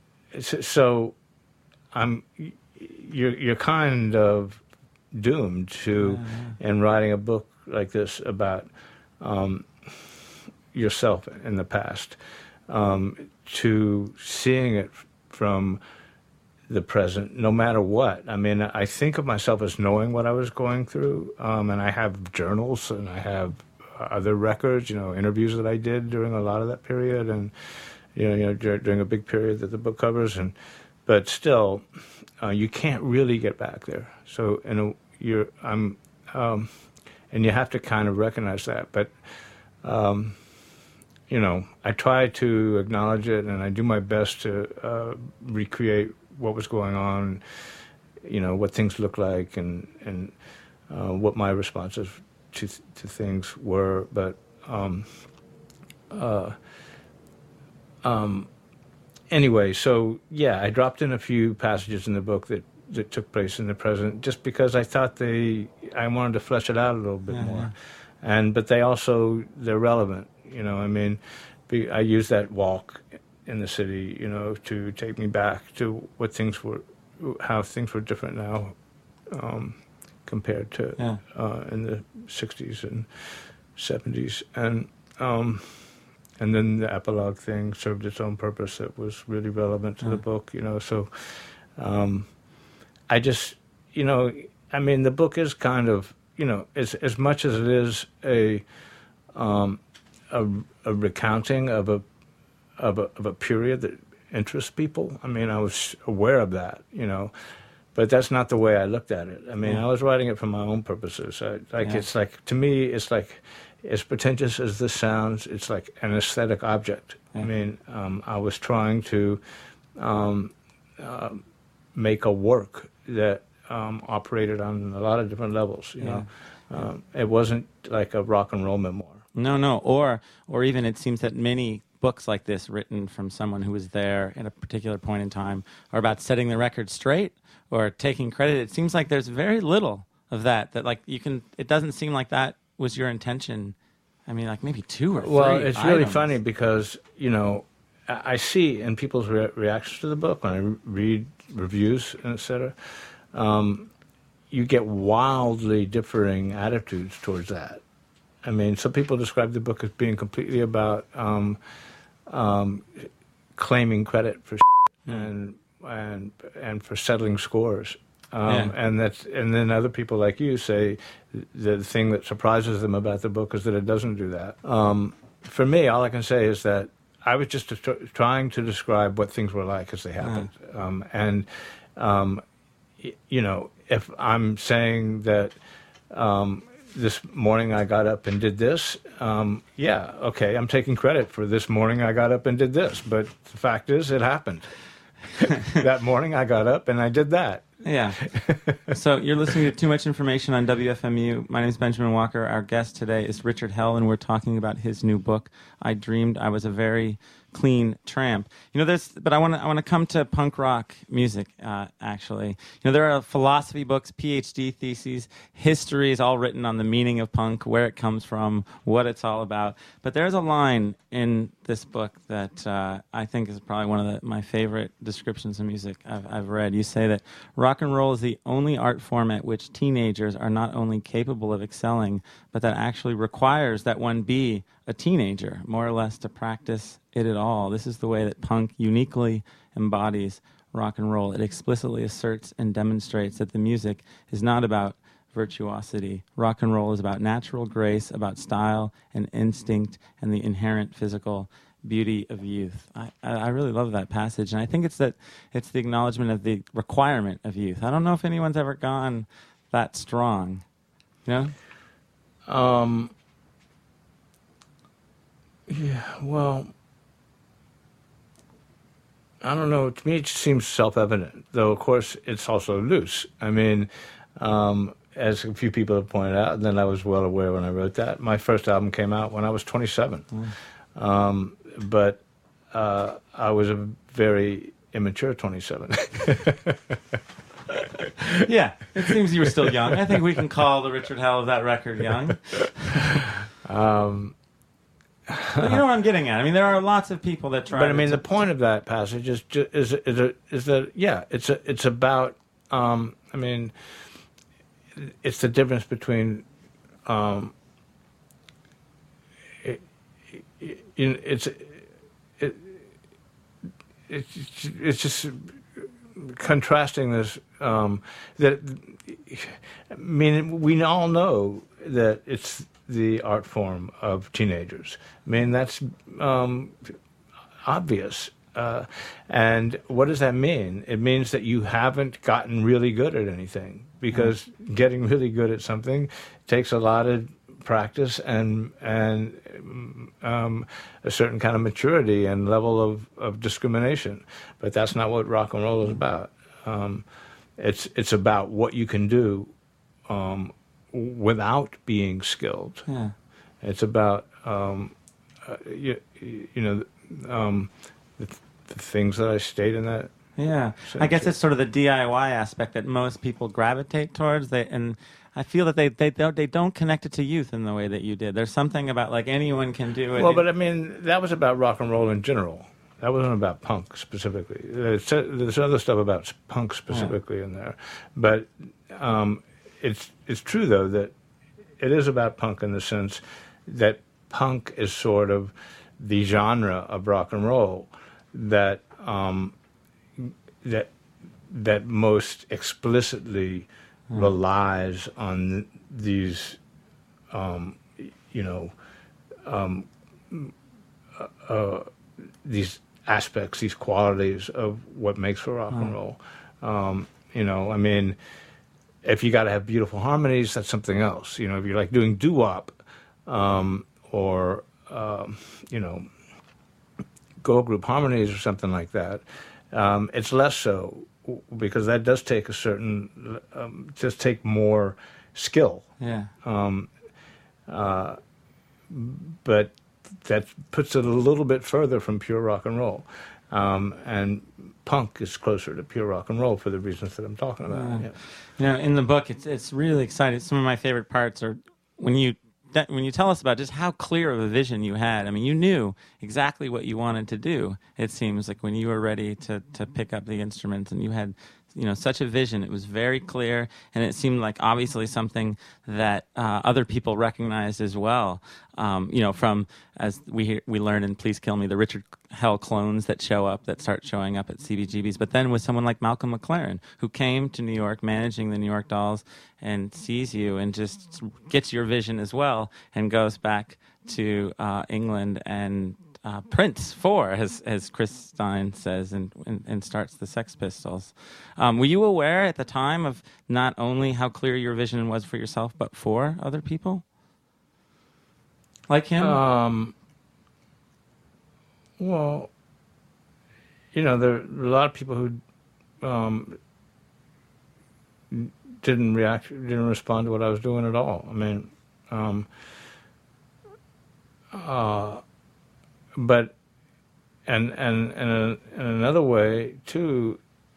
So, I'm. You're you're kind of doomed to, Yeah. in writing a book like this about um, yourself in the past, um, to seeing it from the present, no matter what. I mean, I think of myself as knowing what I was going through, um, and I have journals and I have other records, you know, interviews that I did during a lot of that period, and you know, you know, dur- during a big period that the book covers, and but still, uh, you can't really get back there. So, you know, you're, I'm, um, and you have to kind of recognize that, but. Um, you know, I try to acknowledge it, and I do my best to uh, recreate what was going on, you know, what things look like, and and uh, what my responses to to things were. But um, uh, um, anyway, so yeah, I dropped in a few passages in the book that, that took place in the present, just because I thought they, I wanted to flesh it out a little bit Yeah, more, yeah. and but they also they're relevant. You know, I mean, be, I use that walk in the city, you know, to take me back to what things were, how things were different now um, compared to Yeah. uh, in the sixties and seventies, and um, and then the epilogue thing served its own purpose that was really relevant to Yeah. the book, you know. So um, I just, you know, I mean, the book is kind of, you know, as as much as it is a um, a, a recounting of a of a of a period that interests people. I mean, I was aware of that, you know, but that's not the way I looked at it. I mean, Yeah. I was writing it for my own purposes. I, like Yeah. it's like to me, it's like as pretentious as this sounds, it's like an aesthetic object. Yeah. I mean, um, I was trying to um, uh, make a work that um, operated on a lot of different levels. You Yeah. know, um, it wasn't like a rock and roll memoir. No, no, or or even it seems that many books like this, written from someone who was there at a particular point in time, are about setting the record straight or taking credit. It seems like there's very little of that. That like you can. It doesn't seem like that was your intention. I mean, like maybe two or three. Well, it's really items. funny because, you know, I I see in people's re- reactions to the book when I re- read reviews and et cetera, um, you get wildly differing attitudes towards that. I mean, some people describe the book as being completely about um, um, claiming credit for and and and for settling scores. Um, Yeah. And that's and then other people like you say the thing that surprises them about the book is that it doesn't do that. Um, for me, all I can say is that I was just tr- trying to describe what things were like as they happened. Um, and um, y- you know, if I'm saying that um, this morning I got up and did this, um, yeah, okay, I'm taking credit for this morning I got up and did this. But the fact is, it happened. That morning I got up and I did that. Yeah. So you're listening to Too Much Information on W F M U. My name is Benjamin Walker. Our guest today is Richard Hell, and we're talking about his new book, I Dreamed I Was a Very Clean Tramp. You know, there's, but I want to I want to come to punk rock music, uh, actually. You know, there are philosophy books, P H D theses, histories all written on the meaning of punk, where it comes from, what it's all about. But there's a line in this book that uh, I think is probably one of the, my favorite descriptions of music I've, I've read. You say that rock and roll is the only art form at which teenagers are not only capable of excelling, but that actually requires that one be a teenager, more or less, to practice it at all. This is the way that punk uniquely embodies rock and roll. It explicitly asserts and demonstrates that the music is not about virtuosity. Rock and roll is about natural grace, about style and instinct and the inherent physical beauty of youth. I, I really love that passage, and I think it's that it's the acknowledgement of the requirement of youth. I don't know if anyone's ever gone that strong. You know? Um, yeah, well, I don't know. To me, it seems self-evident, though, of course, it's also loose. I mean, um, as a few people have pointed out, and then I was well aware when I wrote that, my first album came out when I was twenty-seven. Mm. Um, but uh, I was a very immature twenty-seven. Yeah, it seems you were still young. I think we can call the Richard Hell of that record young. Um, But you know what I'm getting at. I mean, there are lots of people that try. but I mean, to, the point of that passage is ju- is is a, is that yeah, it's a, it's about. Um, I mean, it's the difference between. Um, it, it, it's it, it's it's just contrasting this. Um, that I mean, we all know that it's the art form of teenagers. I mean, that's um, obvious. Uh, and what does that mean? It means that you haven't gotten really good at anything, because mm. getting really good at something takes a lot of practice and and um, a certain kind of maturity and level of, of discrimination. But that's not what rock and roll is about. Um, it's it's about what you can do um, without being skilled. Yeah. It's about um, uh, you, you know um, the, the things that I state in that. Yeah, I guess it's sort of the D I Y aspect that most people gravitate towards. They and I feel that they they don't they don't connect it to youth in the way that you did. There's something about like anyone can do it. Well, but I mean that was about rock and roll in general. That wasn't about punk specifically. There's, there's other stuff about punk specifically yeah. in there, but um, it's it's true though that it is about punk in the sense that punk is sort of the genre of rock and roll that um, that that most explicitly relies on these, um, you know, um, uh, these aspects, these qualities of what makes for rock and roll. Um, you know, I mean, if you got to have beautiful harmonies, that's something else. You know, if you're like doing doo-wop, um, or um, you know, girl group harmonies or something like that, um, it's less so, because that does take a certain, um, just take more skill. Yeah. Um, uh, but that puts it a little bit further from pure rock and roll. Um, and punk is closer to pure rock and roll for the reasons that I'm talking about. Yeah. Yeah. You know, in the book, it's it's really exciting. Some of my favorite parts are when you that, when you tell us about just how clear of a vision you had. I mean, you knew exactly what you wanted to do. It seems like when you were ready to to pick up the instruments, and you had, you know, such a vision. It was very clear, and it seemed like obviously something that uh, other people recognized as well. Um, you know, from as we hear, we learn in Please Kill Me, the Richard Hell clones that show up, that start showing up at C B G B's. But then with someone like Malcolm McLaren, who came to New York managing the New York Dolls and sees you and just gets your vision as well, and goes back to uh, England and Uh, Prince for, as as Chris Stein says, and, and, and starts the Sex Pistols. Um, were you aware at the time of not only how clear your vision was for yourself, but for other people like him? Um, well, you know, there are a lot of people who um, didn't react, didn't respond to what I was doing at all. I mean, um, uh, but, and and and in, in another way too,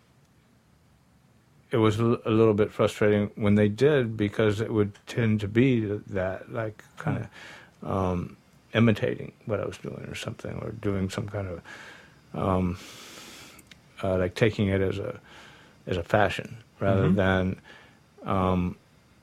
it was a little bit frustrating when they did, because it would tend to be that, like, kind of um, imitating what I was doing or something, or doing some kind of um, uh, like taking it as a as a fashion rather Mm-hmm. than um,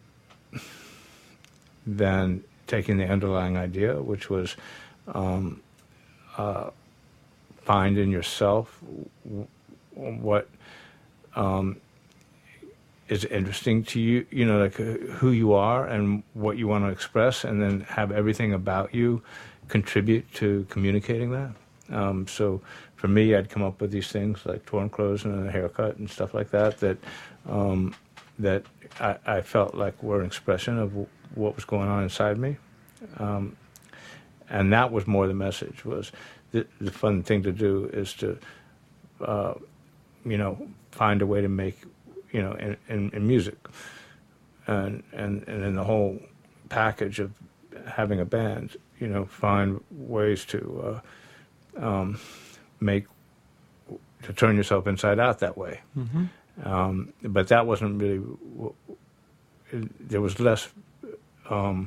than taking the underlying idea, which was um, uh, find in yourself w- what um, is interesting to you, you know, like uh, who you are and what you want to express, and then have everything about you contribute to communicating that. Um, so for me, I'd come up with these things like torn clothes and a haircut and stuff like that, that um, that I, I felt like were an expression of w- what was going on inside me. Um, and that was more the message, was the, the fun thing to do is to, uh, you know, find a way to make, you know, in, in, in music, and, and and in the whole package of having a band, you know, find ways to uh, um, make, to turn yourself inside out that way. Mm-hmm. Um, but that wasn't really, there was less, um,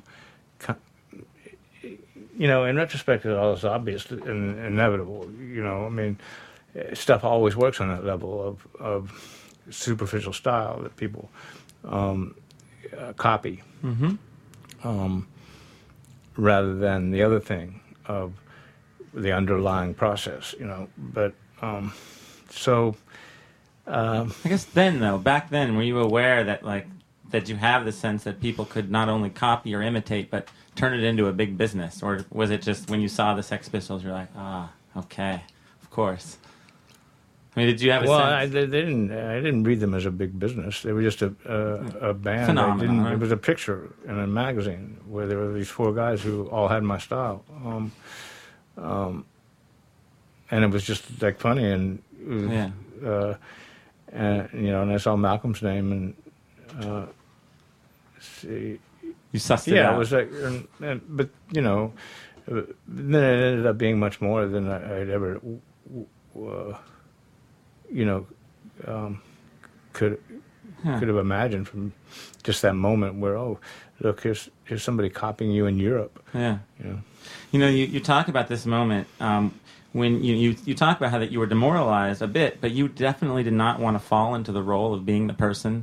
you know, in retrospect, it's all obvious and inevitable. You know, I mean, stuff always works on that level of, of superficial style that people um, uh, copy, Mm-hmm. um, rather than the other thing of the underlying process. You know, but um, so. Um, I guess then, though, back then, were you aware that, like, that you have the sense that people could not only copy or imitate, but turn it into a big business? Or was it just when you saw the Sex Pistols, you're like, ah, okay, of course? I mean, did you have a well, sense? I, they, they didn't. I didn't read them as a big business. They were just a a, a band. Phenomenon, They didn't, right? It was a picture in a magazine where there were these four guys who all had my style, um, um, and it was just like funny, and it was, Yeah. uh, and you know, and I saw Malcolm's name, and uh, see, You sussed it yeah, out. it was like, and, and, but you know, uh, then it ended up being much more than I, I'd ever, uh, you know, um, could Huh. could have imagined from just that moment where, oh, look, here's here's somebody copying you in Europe, Yeah. you know. You know, you, you talk about this moment um, when you, you you talk about how that you were demoralized a bit, but you definitely did not want to fall into the role of being the person who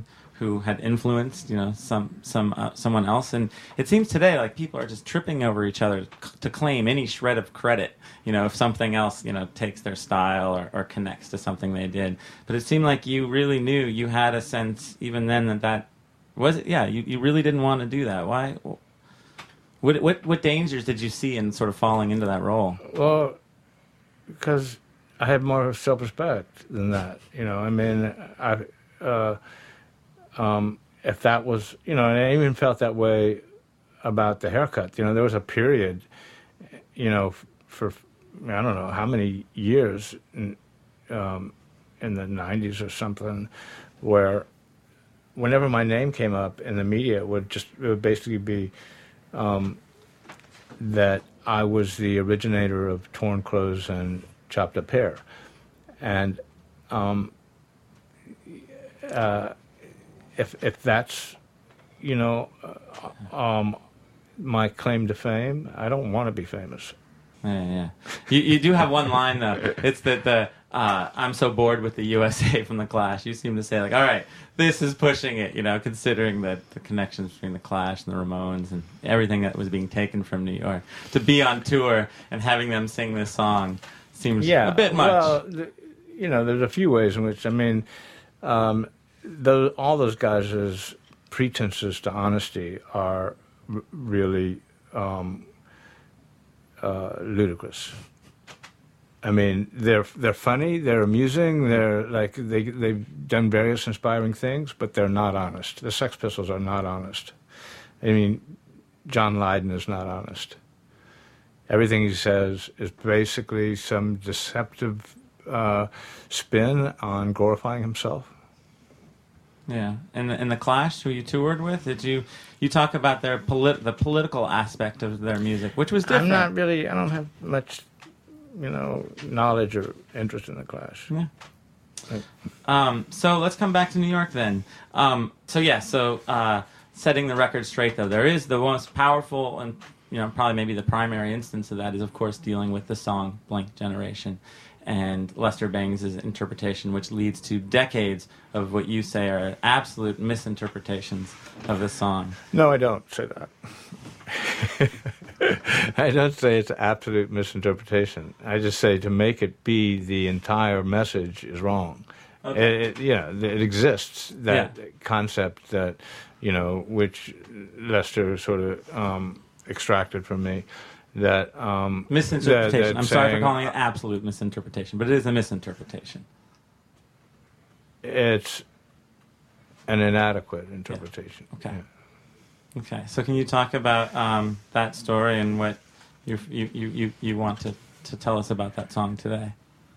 who had influenced, you know, some some uh, someone else. And it seems today like people are just tripping over each other c- to claim any shred of credit, you know, if something else, you know, takes their style or, or connects to something they did. But it seemed like you really knew, you had a sense even then that that was it. Yeah, you, you really didn't want to do that. Why? What what what dangers did you see in sort of falling into that role? Well, because I had more self-respect than that. You know, I mean, I, uh, um, if that was, you know, and I even felt that way about the haircut. You know, there was a period, you know, f- for, I don't know how many years in, um, in the nineties or something, where whenever my name came up in the media, it would just, it would basically be um, that I was the originator of torn clothes and chopped up hair. And um, uh, if if that's, you know, uh, um, my claim to fame, I don't want to be famous. Yeah, yeah. You you do have one line though. It's that the uh, I'm so bored with the U S A from the Clash. You seem to say like, all right, this is pushing it. You know, considering that the connections between the Clash and the Ramones and everything that was being taken from New York, to be on tour and having them sing this song seems Yeah, a bit much. Well, the, you know, there's a few ways in which, I mean, um, those, all those guys' pretenses to honesty are r- really um, uh, ludicrous. I mean, they're they're funny, they're amusing, they're like they they've done various inspiring things, but they're not honest. The Sex Pistols are not honest. I mean, John Lydon is not honest. Everything he says is basically some deceptive uh, spin on glorifying himself. Yeah, and the, and the Clash, who you toured with, did you you talk about their polit- the political aspect of their music, which was different? I'm not really. I don't have much, you know, knowledge or interest in the Clash. Yeah. Um, so let's come back to New York then. Um, so yeah, so uh, setting the record straight though, there is the most powerful and, you know, probably maybe the primary instance of that is of course dealing with the song Blank Generation and Lester Bangs' interpretation, which leads to decades of what you say are absolute misinterpretations of the song. No, I don't say that. I don't say it's absolute misinterpretation. I just say to make it be the entire message is wrong. Okay. It, it, yeah, it exists, that Yeah. concept that, you know, which Lester sort of um, extracted from me, that... Um, Misinterpretation. that- that I'm sorry for saying, calling it absolute misinterpretation, but it is a misinterpretation. It's an inadequate interpretation. Okay. Yeah. Okay, so can you talk about um, that story and what you you, you, you, you want to, to tell us about that song today?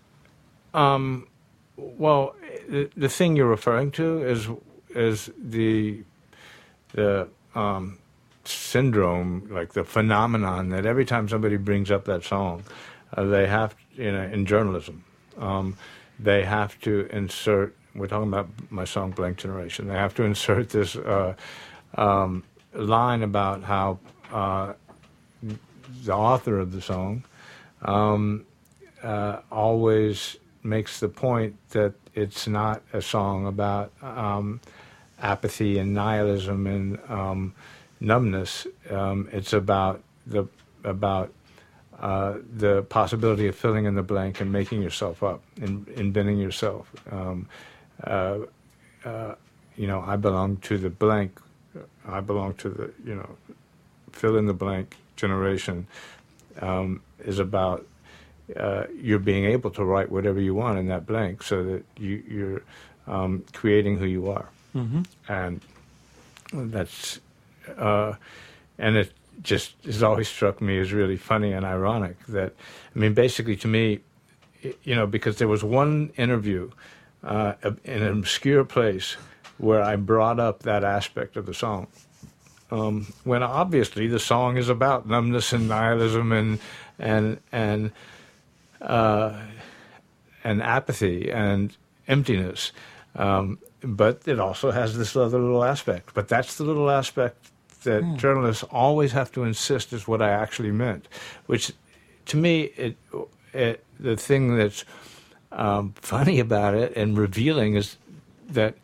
Um, well, the, the thing you're referring to is is the the um, syndrome, like the phenomenon that every time somebody brings up that song, uh, they have, you know, in journalism, um, they have to insert. We're talking about my song "Blank Generation." They have to insert this uh, um, line about how uh, the author of the song um, uh, always makes the point that it's not a song about um, apathy and nihilism and um, numbness. Um, it's about the about uh, the possibility of filling in the blank and making yourself up, and inventing yourself. Um, uh, uh, you know, I belong to the blank. I belong to the, you know, fill in the blank generation. Um, is about uh, you're being able to write whatever you want in that blank, so that you, you're um, creating who you are. Mm-hmm. And that's, uh, and it just has always struck me as really funny and ironic that, I mean, basically to me, you know, because there was one interview uh, in an obscure place where I brought up that aspect of the song, um, when obviously the song is about numbness and nihilism and and and uh, and apathy and emptiness. Um, but it also has this other little aspect. But that's the little aspect that Mm. journalists always have to insist is what I actually meant, which, to me, it, it the thing that's um, funny about it and revealing is that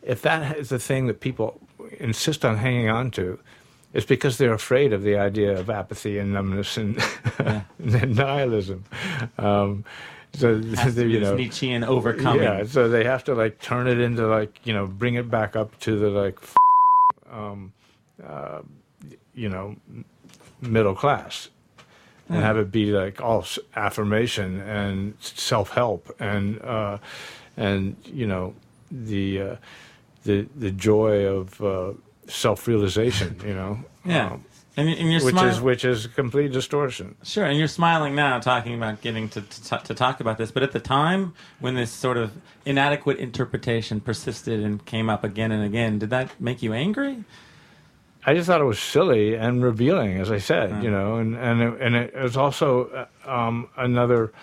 if that is the thing that people insist on hanging on to, it's because they're afraid of the idea of apathy and numbness and, Yeah. and nihilism. Um, so Has to be you this know, Nietzschean overcoming. yeah. So they have to like turn it into like you know bring it back up to the like, f- um, uh, you know, middle class, and Yeah. have it be like all s- affirmation and self help and uh, and you know the uh, the the joy of uh, self realization. You know. Yeah. Um, And, y- and you're which smiling. is which is complete distortion. Sure, and you're smiling now, talking about getting to, to to talk about this. But at the time, when this sort of inadequate interpretation persisted and came up again and again, did that make you angry? I just thought it was silly and revealing, as I said, Mm. you know, and and it, and it was also uh, um, another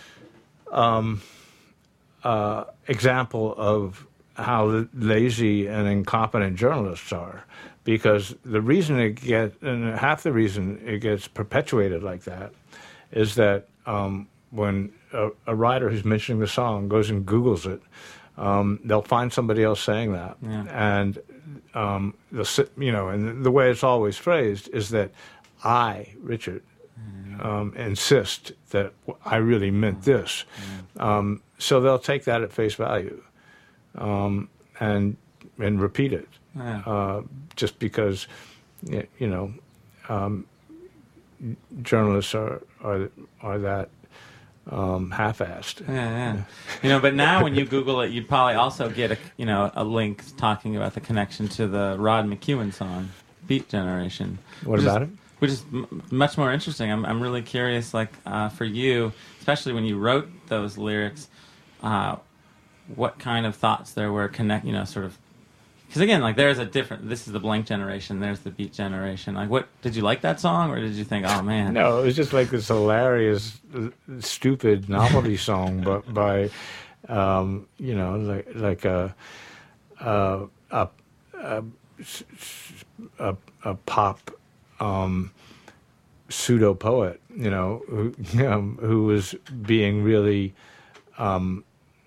um, uh, example of how lazy and incompetent journalists are, because the reason it gets, and half the reason it gets perpetuated like that, is that um, when a, a writer who's mentioning the song goes and Googles it, um, they'll find somebody else saying that, Yeah. and um, the si- you know, and the way it's always phrased is that I, Richard, um, insist that I really meant this. Um, so they'll take that at face value, um, and and repeat it, Yeah. uh, just because, y- you know, um, journalists are are are that um, half-assed. Yeah, yeah. You know, but now when you Google it, you'd probably also get a you know a link talking about the connection to the Rod McEwen song, Beat Generation. What which about is, it? Which is m- much more interesting. I'm I'm really curious, like uh, for you, especially when you wrote those lyrics, uh, what kind of thoughts there were connect, you know, sort of. Because again, like there's a different. This is the Blank generation. There's the Beat generation. Like, what did you like that song, or did you think, oh man, No, it was just like this hilarious, uh, stupid novelty song, but by, um, you know, like like a a a a, a, a pop um, pseudo poet, you know, who um, who was being really um,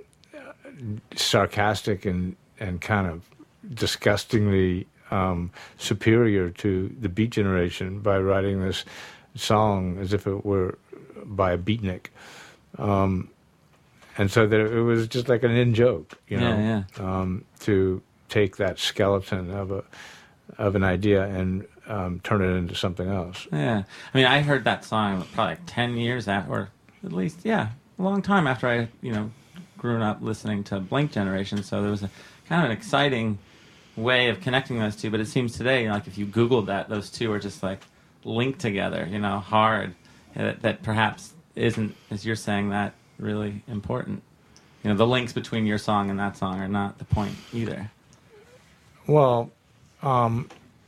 sarcastic and and kind of disgustingly um, superior to the Beat generation by writing this song as if it were by a beatnik. Um, and so there, it was just like an in joke, you know, Yeah, Um, to take that skeleton of a of an idea and um, turn it into something else. Yeah, I mean, I heard that song probably like ten years after, or at least, yeah, a long time after I, you know, grew up listening to Blink Generation. So there was a kind of an exciting way of connecting those two. But it seems today, like if you Googled that, those two are just like linked together, you know, hard. and That, that perhaps isn't, as you're saying, that really important. You know, the links between your song and that song are not the point either. Well, um,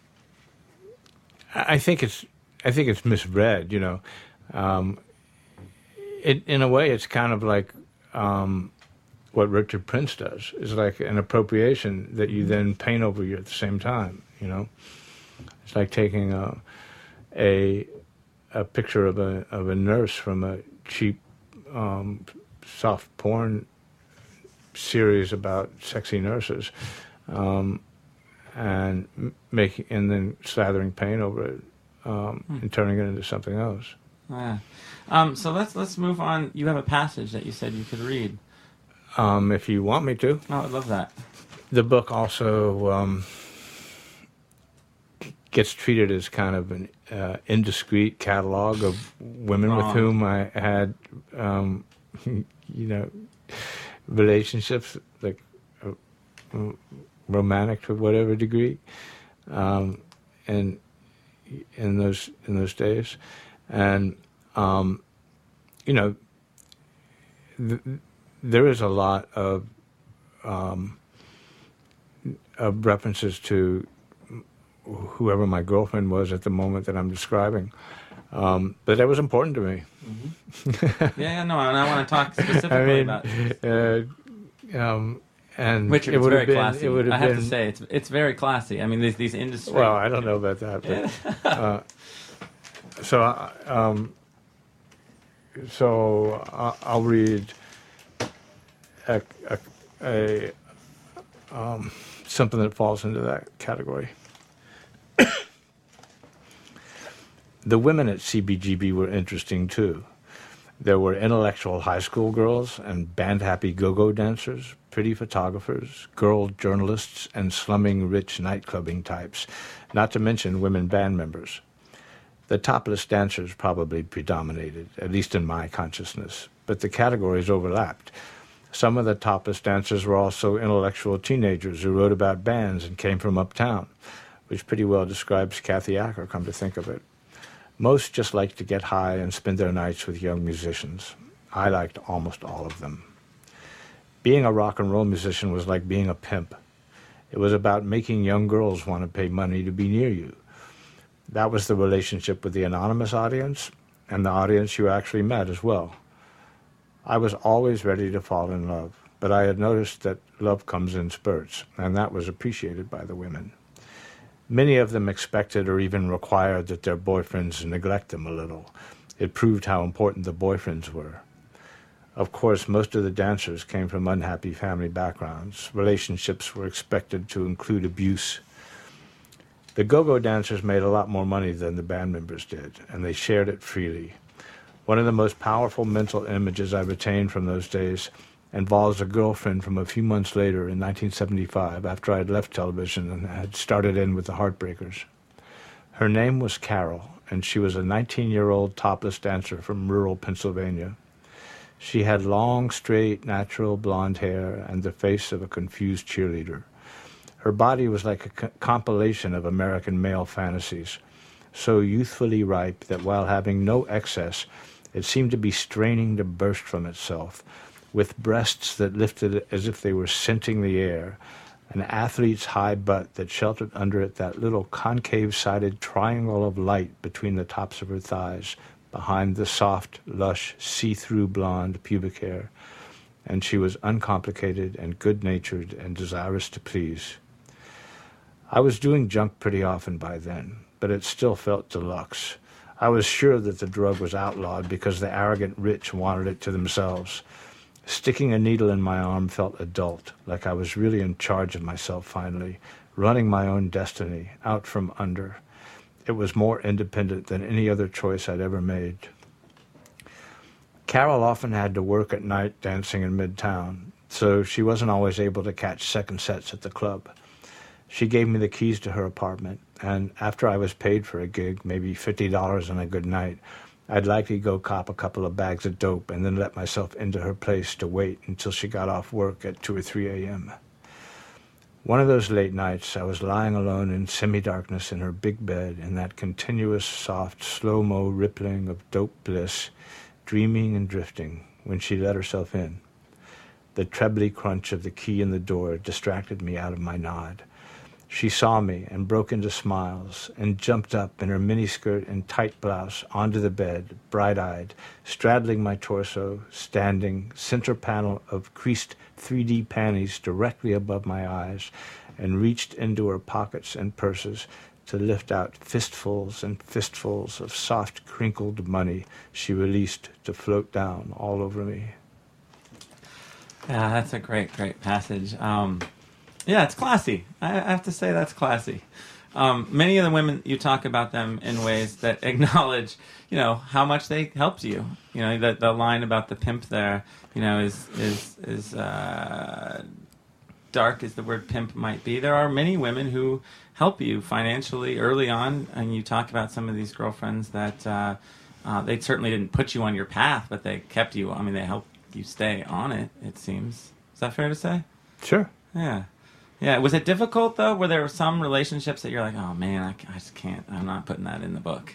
I I think it's I think it's misread. You know, um, it, in a way, it's kind of like um, what Richard Prince does. It's like an appropriation that you then paint over you at the same time. You know, it's like taking a a, a picture of a of a nurse from a cheap um, soft porn series about sexy nurses. Um, and m- making and then slathering paint over it um, Hmm. and turning it into something else. Yeah. Um, so let's let's move on. You have a passage that you said you could read. Um, if you want me to. Oh, I would love that. The book also um, gets treated as kind of an uh, indiscreet catalog of women Oh. with whom I had, um, you know, relationships, like uh, romantic to whatever degree, um, and in those in those days, and um, you know, th- there is a lot of um, of references to whoever my girlfriend was at the moment that I'm describing, um, but that was important to me. Yeah, yeah, no, and I want to talk specifically I mean, about uh, um, and Richard. it It's would very have been. classy. It would I have have been. to say, it's it's very classy. I mean, these these industry. Well, I don't know about that, but uh, so I- um, so I- I'll read a, a, a um, something that falls into that category. The women at C B G B were interesting, too. There were intellectual high school girls and band-happy go-go dancers, pretty photographers, girl journalists, and slumming rich nightclubbing types, not to mention women band members. The topless dancers probably predominated, at least in my consciousness, but the categories overlapped. Some of the topless dancers were also intellectual teenagers who wrote about bands and came from uptown, which pretty well describes Kathy Acker, come to think of it. Most just liked to get high and spend their nights with young musicians. I liked almost all of them. Being a rock and roll musician was like being a pimp. It was about making young girls want to pay money to be near you. That was the relationship with the anonymous audience and the audience you actually met as well. I was always ready to fall in love, but I had noticed that love comes in spurts, and that was appreciated by the women. Many of them expected or even required that their boyfriends neglect them a little. It proved how important the boyfriends were. Of course, most of the dancers came from unhappy family backgrounds. Relationships were expected to include abuse. The go-go dancers made a lot more money than the band members did, and they shared it freely. One of the most powerful mental images I retained from those days involves a girlfriend from a few months later in nineteen seventy-five, after I had left television and had started in with the Heartbreakers. Her name was Carol, and she was a nineteen-year-old topless dancer from rural Pennsylvania. She had long, straight, natural blonde hair and the face of a confused cheerleader. Her body was like a co- compilation of American male fantasies, so youthfully ripe that while having no excess, it seemed to be straining to burst from itself, with breasts that lifted as if they were scenting the air, an athlete's high butt that sheltered under it that little concave-sided triangle of light between the tops of her thighs, behind the soft, lush, see-through blonde pubic hair, and she was uncomplicated and good-natured and desirous to please. I was doing junk pretty often by then, but it still felt deluxe. I was sure that the drug was outlawed because the arrogant rich wanted it to themselves. Sticking a needle in my arm felt adult, like I was really in charge of myself finally, running my own destiny, out from under. It was more independent than any other choice I'd ever made. Carol often had to work at night dancing in Midtown, so she wasn't always able to catch second sets at the club. She gave me the keys to her apartment, and after I was paid for a gig, maybe fifty dollars on a good night, I'd likely go cop a couple of bags of dope and then let myself into her place to wait until she got off work at two or three a.m. One of those late nights, I was lying alone in semi-darkness in her big bed in that continuous, soft, slow-mo rippling of dope bliss, dreaming and drifting, when she let herself in. The trebly crunch of the key in the door distracted me out of my nod. She saw me and broke into smiles and jumped up in her miniskirt and tight blouse onto the bed, bright-eyed, straddling my torso, standing, center panel of creased three D panties directly above my eyes, and reached into her pockets and purses to lift out fistfuls and fistfuls of soft, crinkled money she released to float down all over me. Yeah, that's a great, great passage. Um, yeah, it's classy. I I have to say that's classy. Um, many of the women, you talk about them in ways that acknowledge, you know, how much they helped you. You know, the the line about the pimp there, you know, is is is uh, dark as the word pimp might be. There are many women who help you financially early on, and you talk about some of these girlfriends that uh, uh, they certainly didn't put you on your path, but they kept you. I mean, they helped you stay on it. It seems. Is that fair to say? Sure. Yeah. Yeah, was it difficult, though? Were there some relationships that you're like, oh, man, I, I just can't, I'm not putting that in the book?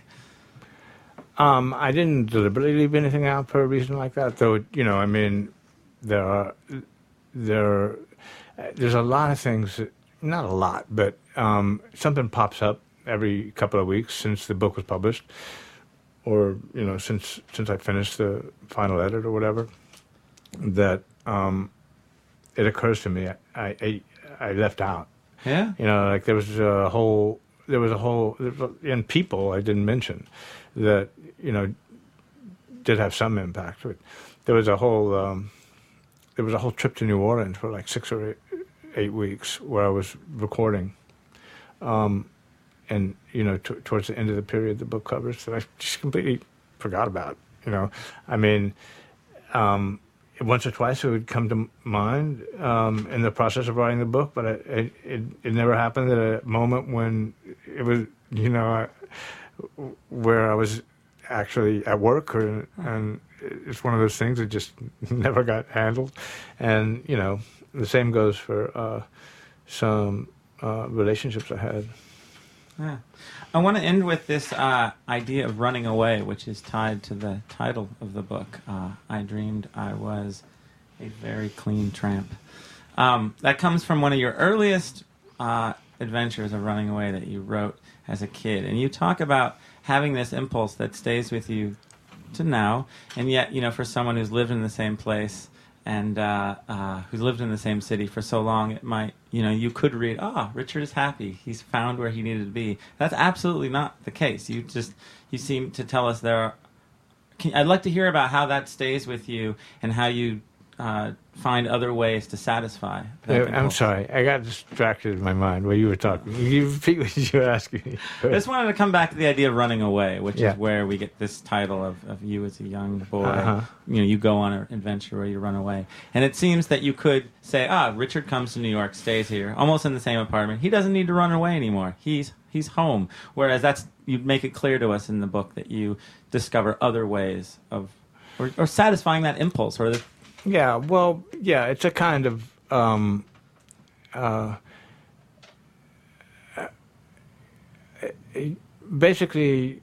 Um, I didn't deliberately leave anything out for a reason like that, though, you know, I mean, there are, there, there's a lot of things, that, not a lot, but um, something pops up every couple of weeks since the book was published, or, you know, since since I finished the final edit or whatever, that um, it occurs to me, I, I I left out. Yeah? You know, like there was a whole, there was a whole, and people I didn't mention that, you know, did have some impact. But there was a whole, um, there was a whole trip to New Orleans for like six or eight, eight weeks where I was recording. Um, and, you know, t- towards the end of the period, the book covers that I just completely forgot about, you know. I mean, um, once or twice it would come to mind um, in the process of writing the book, but it, it, it, it never happened at a moment when it was, you know, I, where I was actually at work, or, and it's one of those things that just never got handled. And, you know, the same goes for uh, some uh, relationships I had. Yeah. I want to end with this uh, idea of running away, which is tied to the title of the book. Uh, I dreamed I was a very clean tramp. Um, that comes from one of your earliest uh, adventures of running away that you wrote as a kid. And you talk about having this impulse that stays with you to now, and yet, you know, for someone who's lived in the same place and uh, uh, who's lived in the same city for so long, it might, you know, you could read, ah, oh, Richard is happy. He's found where he needed to be. That's absolutely not the case. You just, you seem to tell us there are, can, I'd like to hear about how that stays with you and how you uh, find other ways to satisfy that Yeah, I'm impulse. sorry. I got distracted in my mind while you were talking. You repeat what you were asking me. I just wanted to come back to the idea of running away, which Yeah. is where we get this title of, of you as a young boy. Uh-huh. You know, you go on an adventure where you run away. And it seems that you could say, ah, Richard comes to New York, stays here, almost in the same apartment. He doesn't need to run away anymore. He's he's home. Whereas that's, you make it clear to us in the book that you discover other ways of, or, or satisfying that impulse, or the, Yeah, well, yeah, it's a kind of um, uh, basically.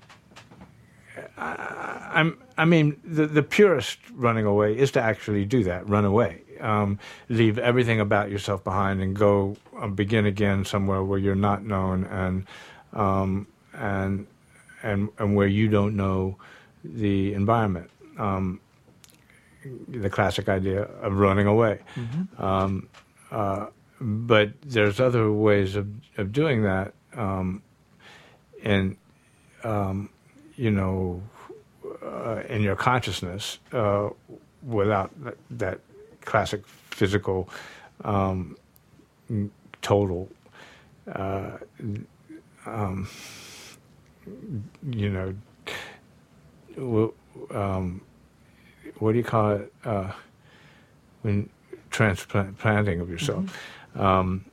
I, I'm. I mean, the the purest running away is to actually do that. Run away. Um, leave everything about yourself behind and go uh, begin again somewhere where you're not known and um, and and and where you don't know the environment. Um, the classic idea of running away. Mm-hmm. Um, uh, but there's other ways of, of doing that. Um, and, um, you know, uh, in your consciousness, uh, without that, that classic physical um, total, uh, um, you know, w- um, what do you call it uh, when transplanting of yourself, mm-hmm. um,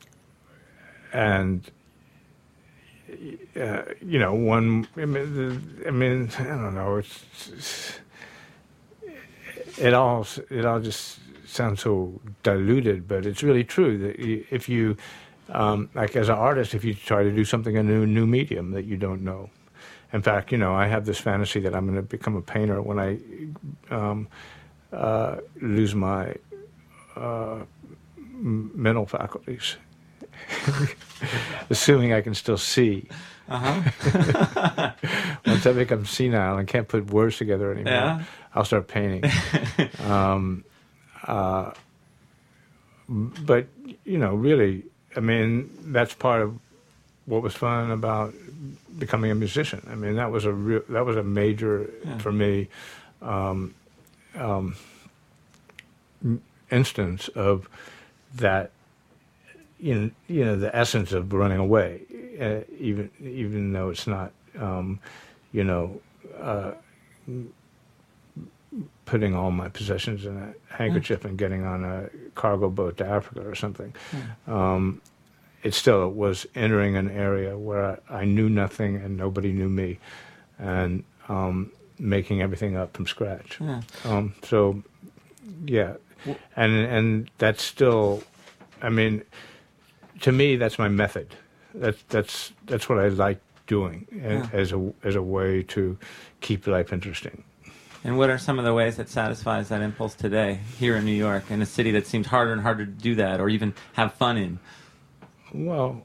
and uh, you know one. I mean, the, I mean, I don't know. It's, it's it all it all just sounds so diluted, but it's really true that you, if you um, like as an artist, if you try to do something in a new, new medium that you don't know. In fact, you know, I have this fantasy that I'm going to become a painter when I um, uh, lose my uh, mental faculties, assuming I can still see. uh-huh. Once I become senile and can't put words together anymore, Yeah. I'll start painting. um, uh, but, you know, really, I mean, that's part of what was fun about becoming a musician. I mean, that was a real, that was a major yeah. for me um, um, instance of that. You know, you know, the essence of running away, uh, even even though it's not, um, you know, uh, putting all my possessions in a handkerchief yeah. and getting on a cargo boat to Africa or something. Yeah. Um, it still was entering an area where I, I knew nothing and nobody knew me, and um, making everything up from scratch. Yeah. Um, so, yeah, and and that's still, I mean, to me that's my method. That's that's that's what I like doing yeah. as a as a way to keep life interesting. And what are some of the ways that satisfies that impulse today here in New York, in a city that seems harder and harder to do that or even have fun in? Well,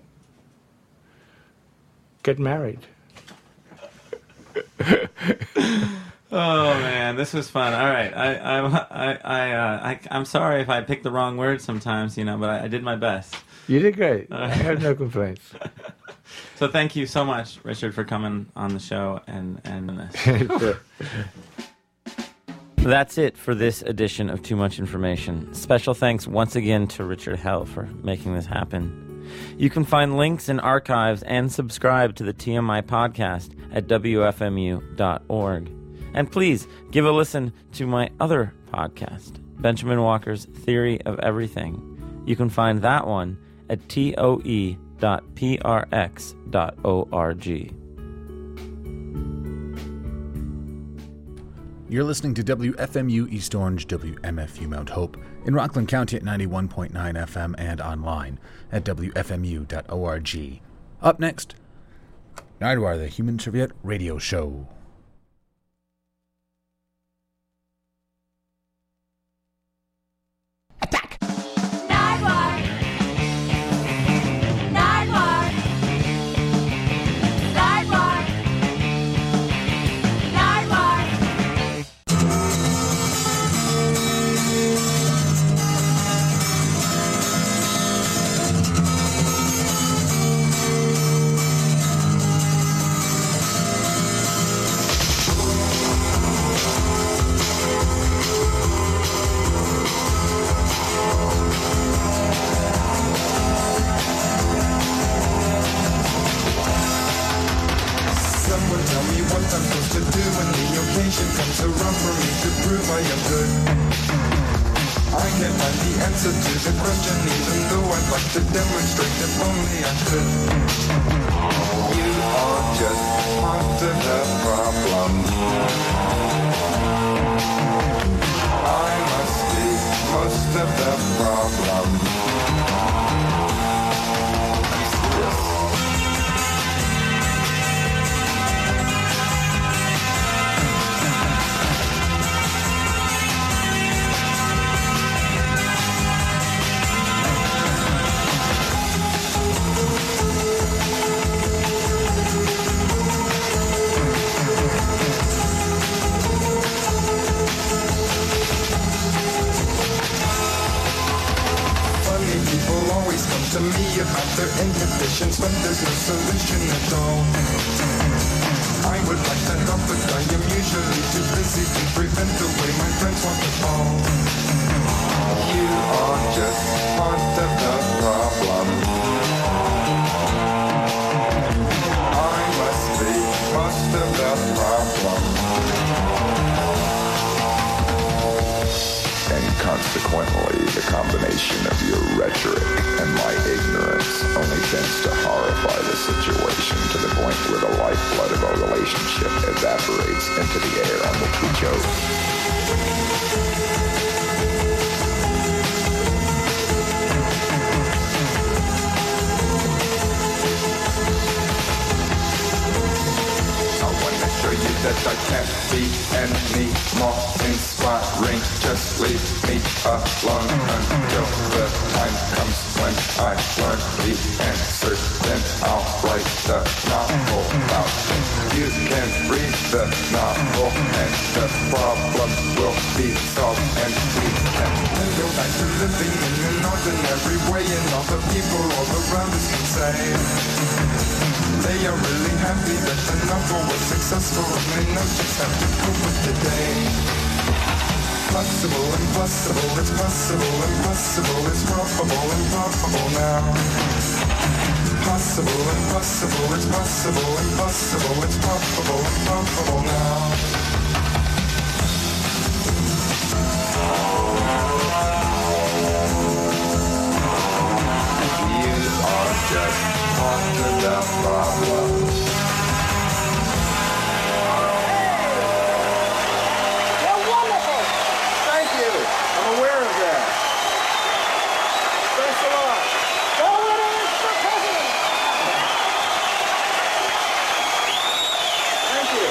get married. Oh man, this was fun. All right, I, I, I, I, uh, I, I'm sorry if I picked the wrong word sometimes, you know, but I, I did my best. You did great. Uh, I have no complaints. So thank you so much, Richard, for coming on the show and and. Sure. That's it for this edition of Too Much Information. Special thanks once again to Richard Hell for making this happen. You can find links and archives and subscribe to the T M I podcast at W F M U dot org. And please give a listen to my other podcast, Benjamin Walker's Theory of Everything. You can find that one at T O E dot P R X dot org. You're listening to W F M U East Orange, W M F U Mount Hope, in Rockland County at ninety-one point nine F M and online at W F M U dot org. Up next, Nardwuar, the Human Serviette Radio Show. Attack! Nardwuar! Nardwuar! Nardwuar! Nardwuar! Someone tell me what I'm supposed to do when the occasion comes around for me to prove I am good. I can't find the answer to the question, even though I'd like to demonstrate if only I could. You are just part of the problem. I must be most of the problem. I'm serious. Funny people always come to me about their inhibitions when there's no solution at all. I would like to help, but I am usually too busy to prevent the way my friends want to fall. You are just part of the problem. I must be most of the problem. And consequently, the combination of your rhetoric and my ignorance only tends to horrify the situation to the point where the lifeblood of our relationship evaporates into the air on which we joke. I wanna show you that I can't be any more inspiring. Just leave me alone until the time comes when I learn the answer. Then I'll write the novel out. You can read the novel and the problem will be solved, and we can go back to living in an ordinary way, and all the people all around us can say they are really happy that the novel was successful, and they know just how to cope with the day. Possible, impossible, it's possible, impossible, it's probable, improbable now. Possible, impossible, it's possible, impossible, it's probable, improbable now. You are just part of the problem. You're wonderful! Thank you. I'm aware of that. Thanks a lot. Go Winners for President! Thank you.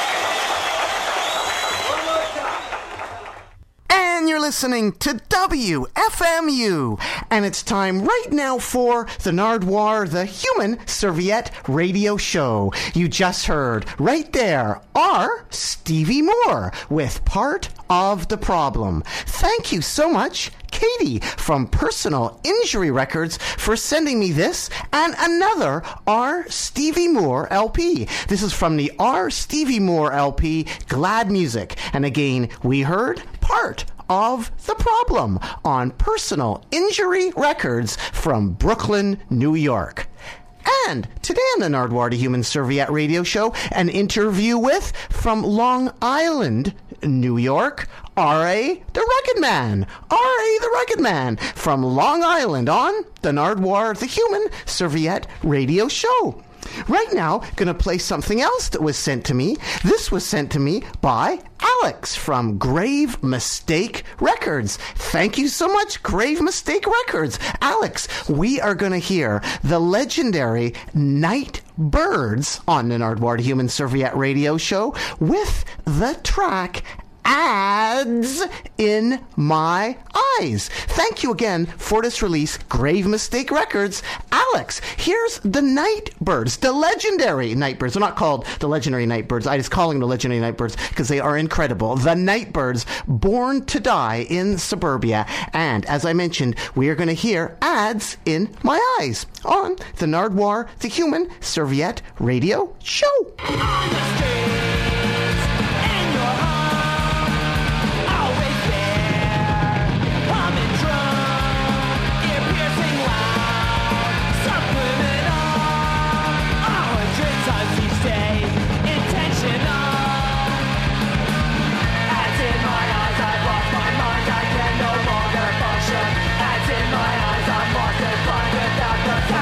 One more time. And you're listening to W F M U. And it's time right now for the Nardwuar, the Human Serviette Radio Show. You just heard right there are Stevie Moore with Part of the Problem. Thank you so much, Katie from Personal Injury Records, for sending me this and another R. Stevie Moore L P. This is from the R. Stevie Moore L P, Glad Music. And again, we heard part of The Problem on Personal Injury Records from Brooklyn, New York. And today on the Nardwuar the Human Serviette radio show, an interview with, from Long Island, New York, R A the Rugged Man. R A the Rugged Man from Long Island on the Nardwuar the Human Serviette radio show. Right now, going to play something else that was sent to me. This was sent to me by Alex from Grave Mistake Records. Thank you so much, Grave Mistake Records. Alex, we are going to hear the legendary Night Birds on the Nardwuar the Human Serviette radio show with the track Ads in My Eyes. Thank you again for this release, Grave Mistake Records. Alex, here's the Nightbirds, the legendary Nightbirds. They're not called the legendary Nightbirds. I just calling them the legendary Nightbirds because they are incredible. The Nightbirds, born to die in suburbia. And as I mentioned, we are going to hear Ads in My Eyes on the Nardwuar the Human Serviette radio show.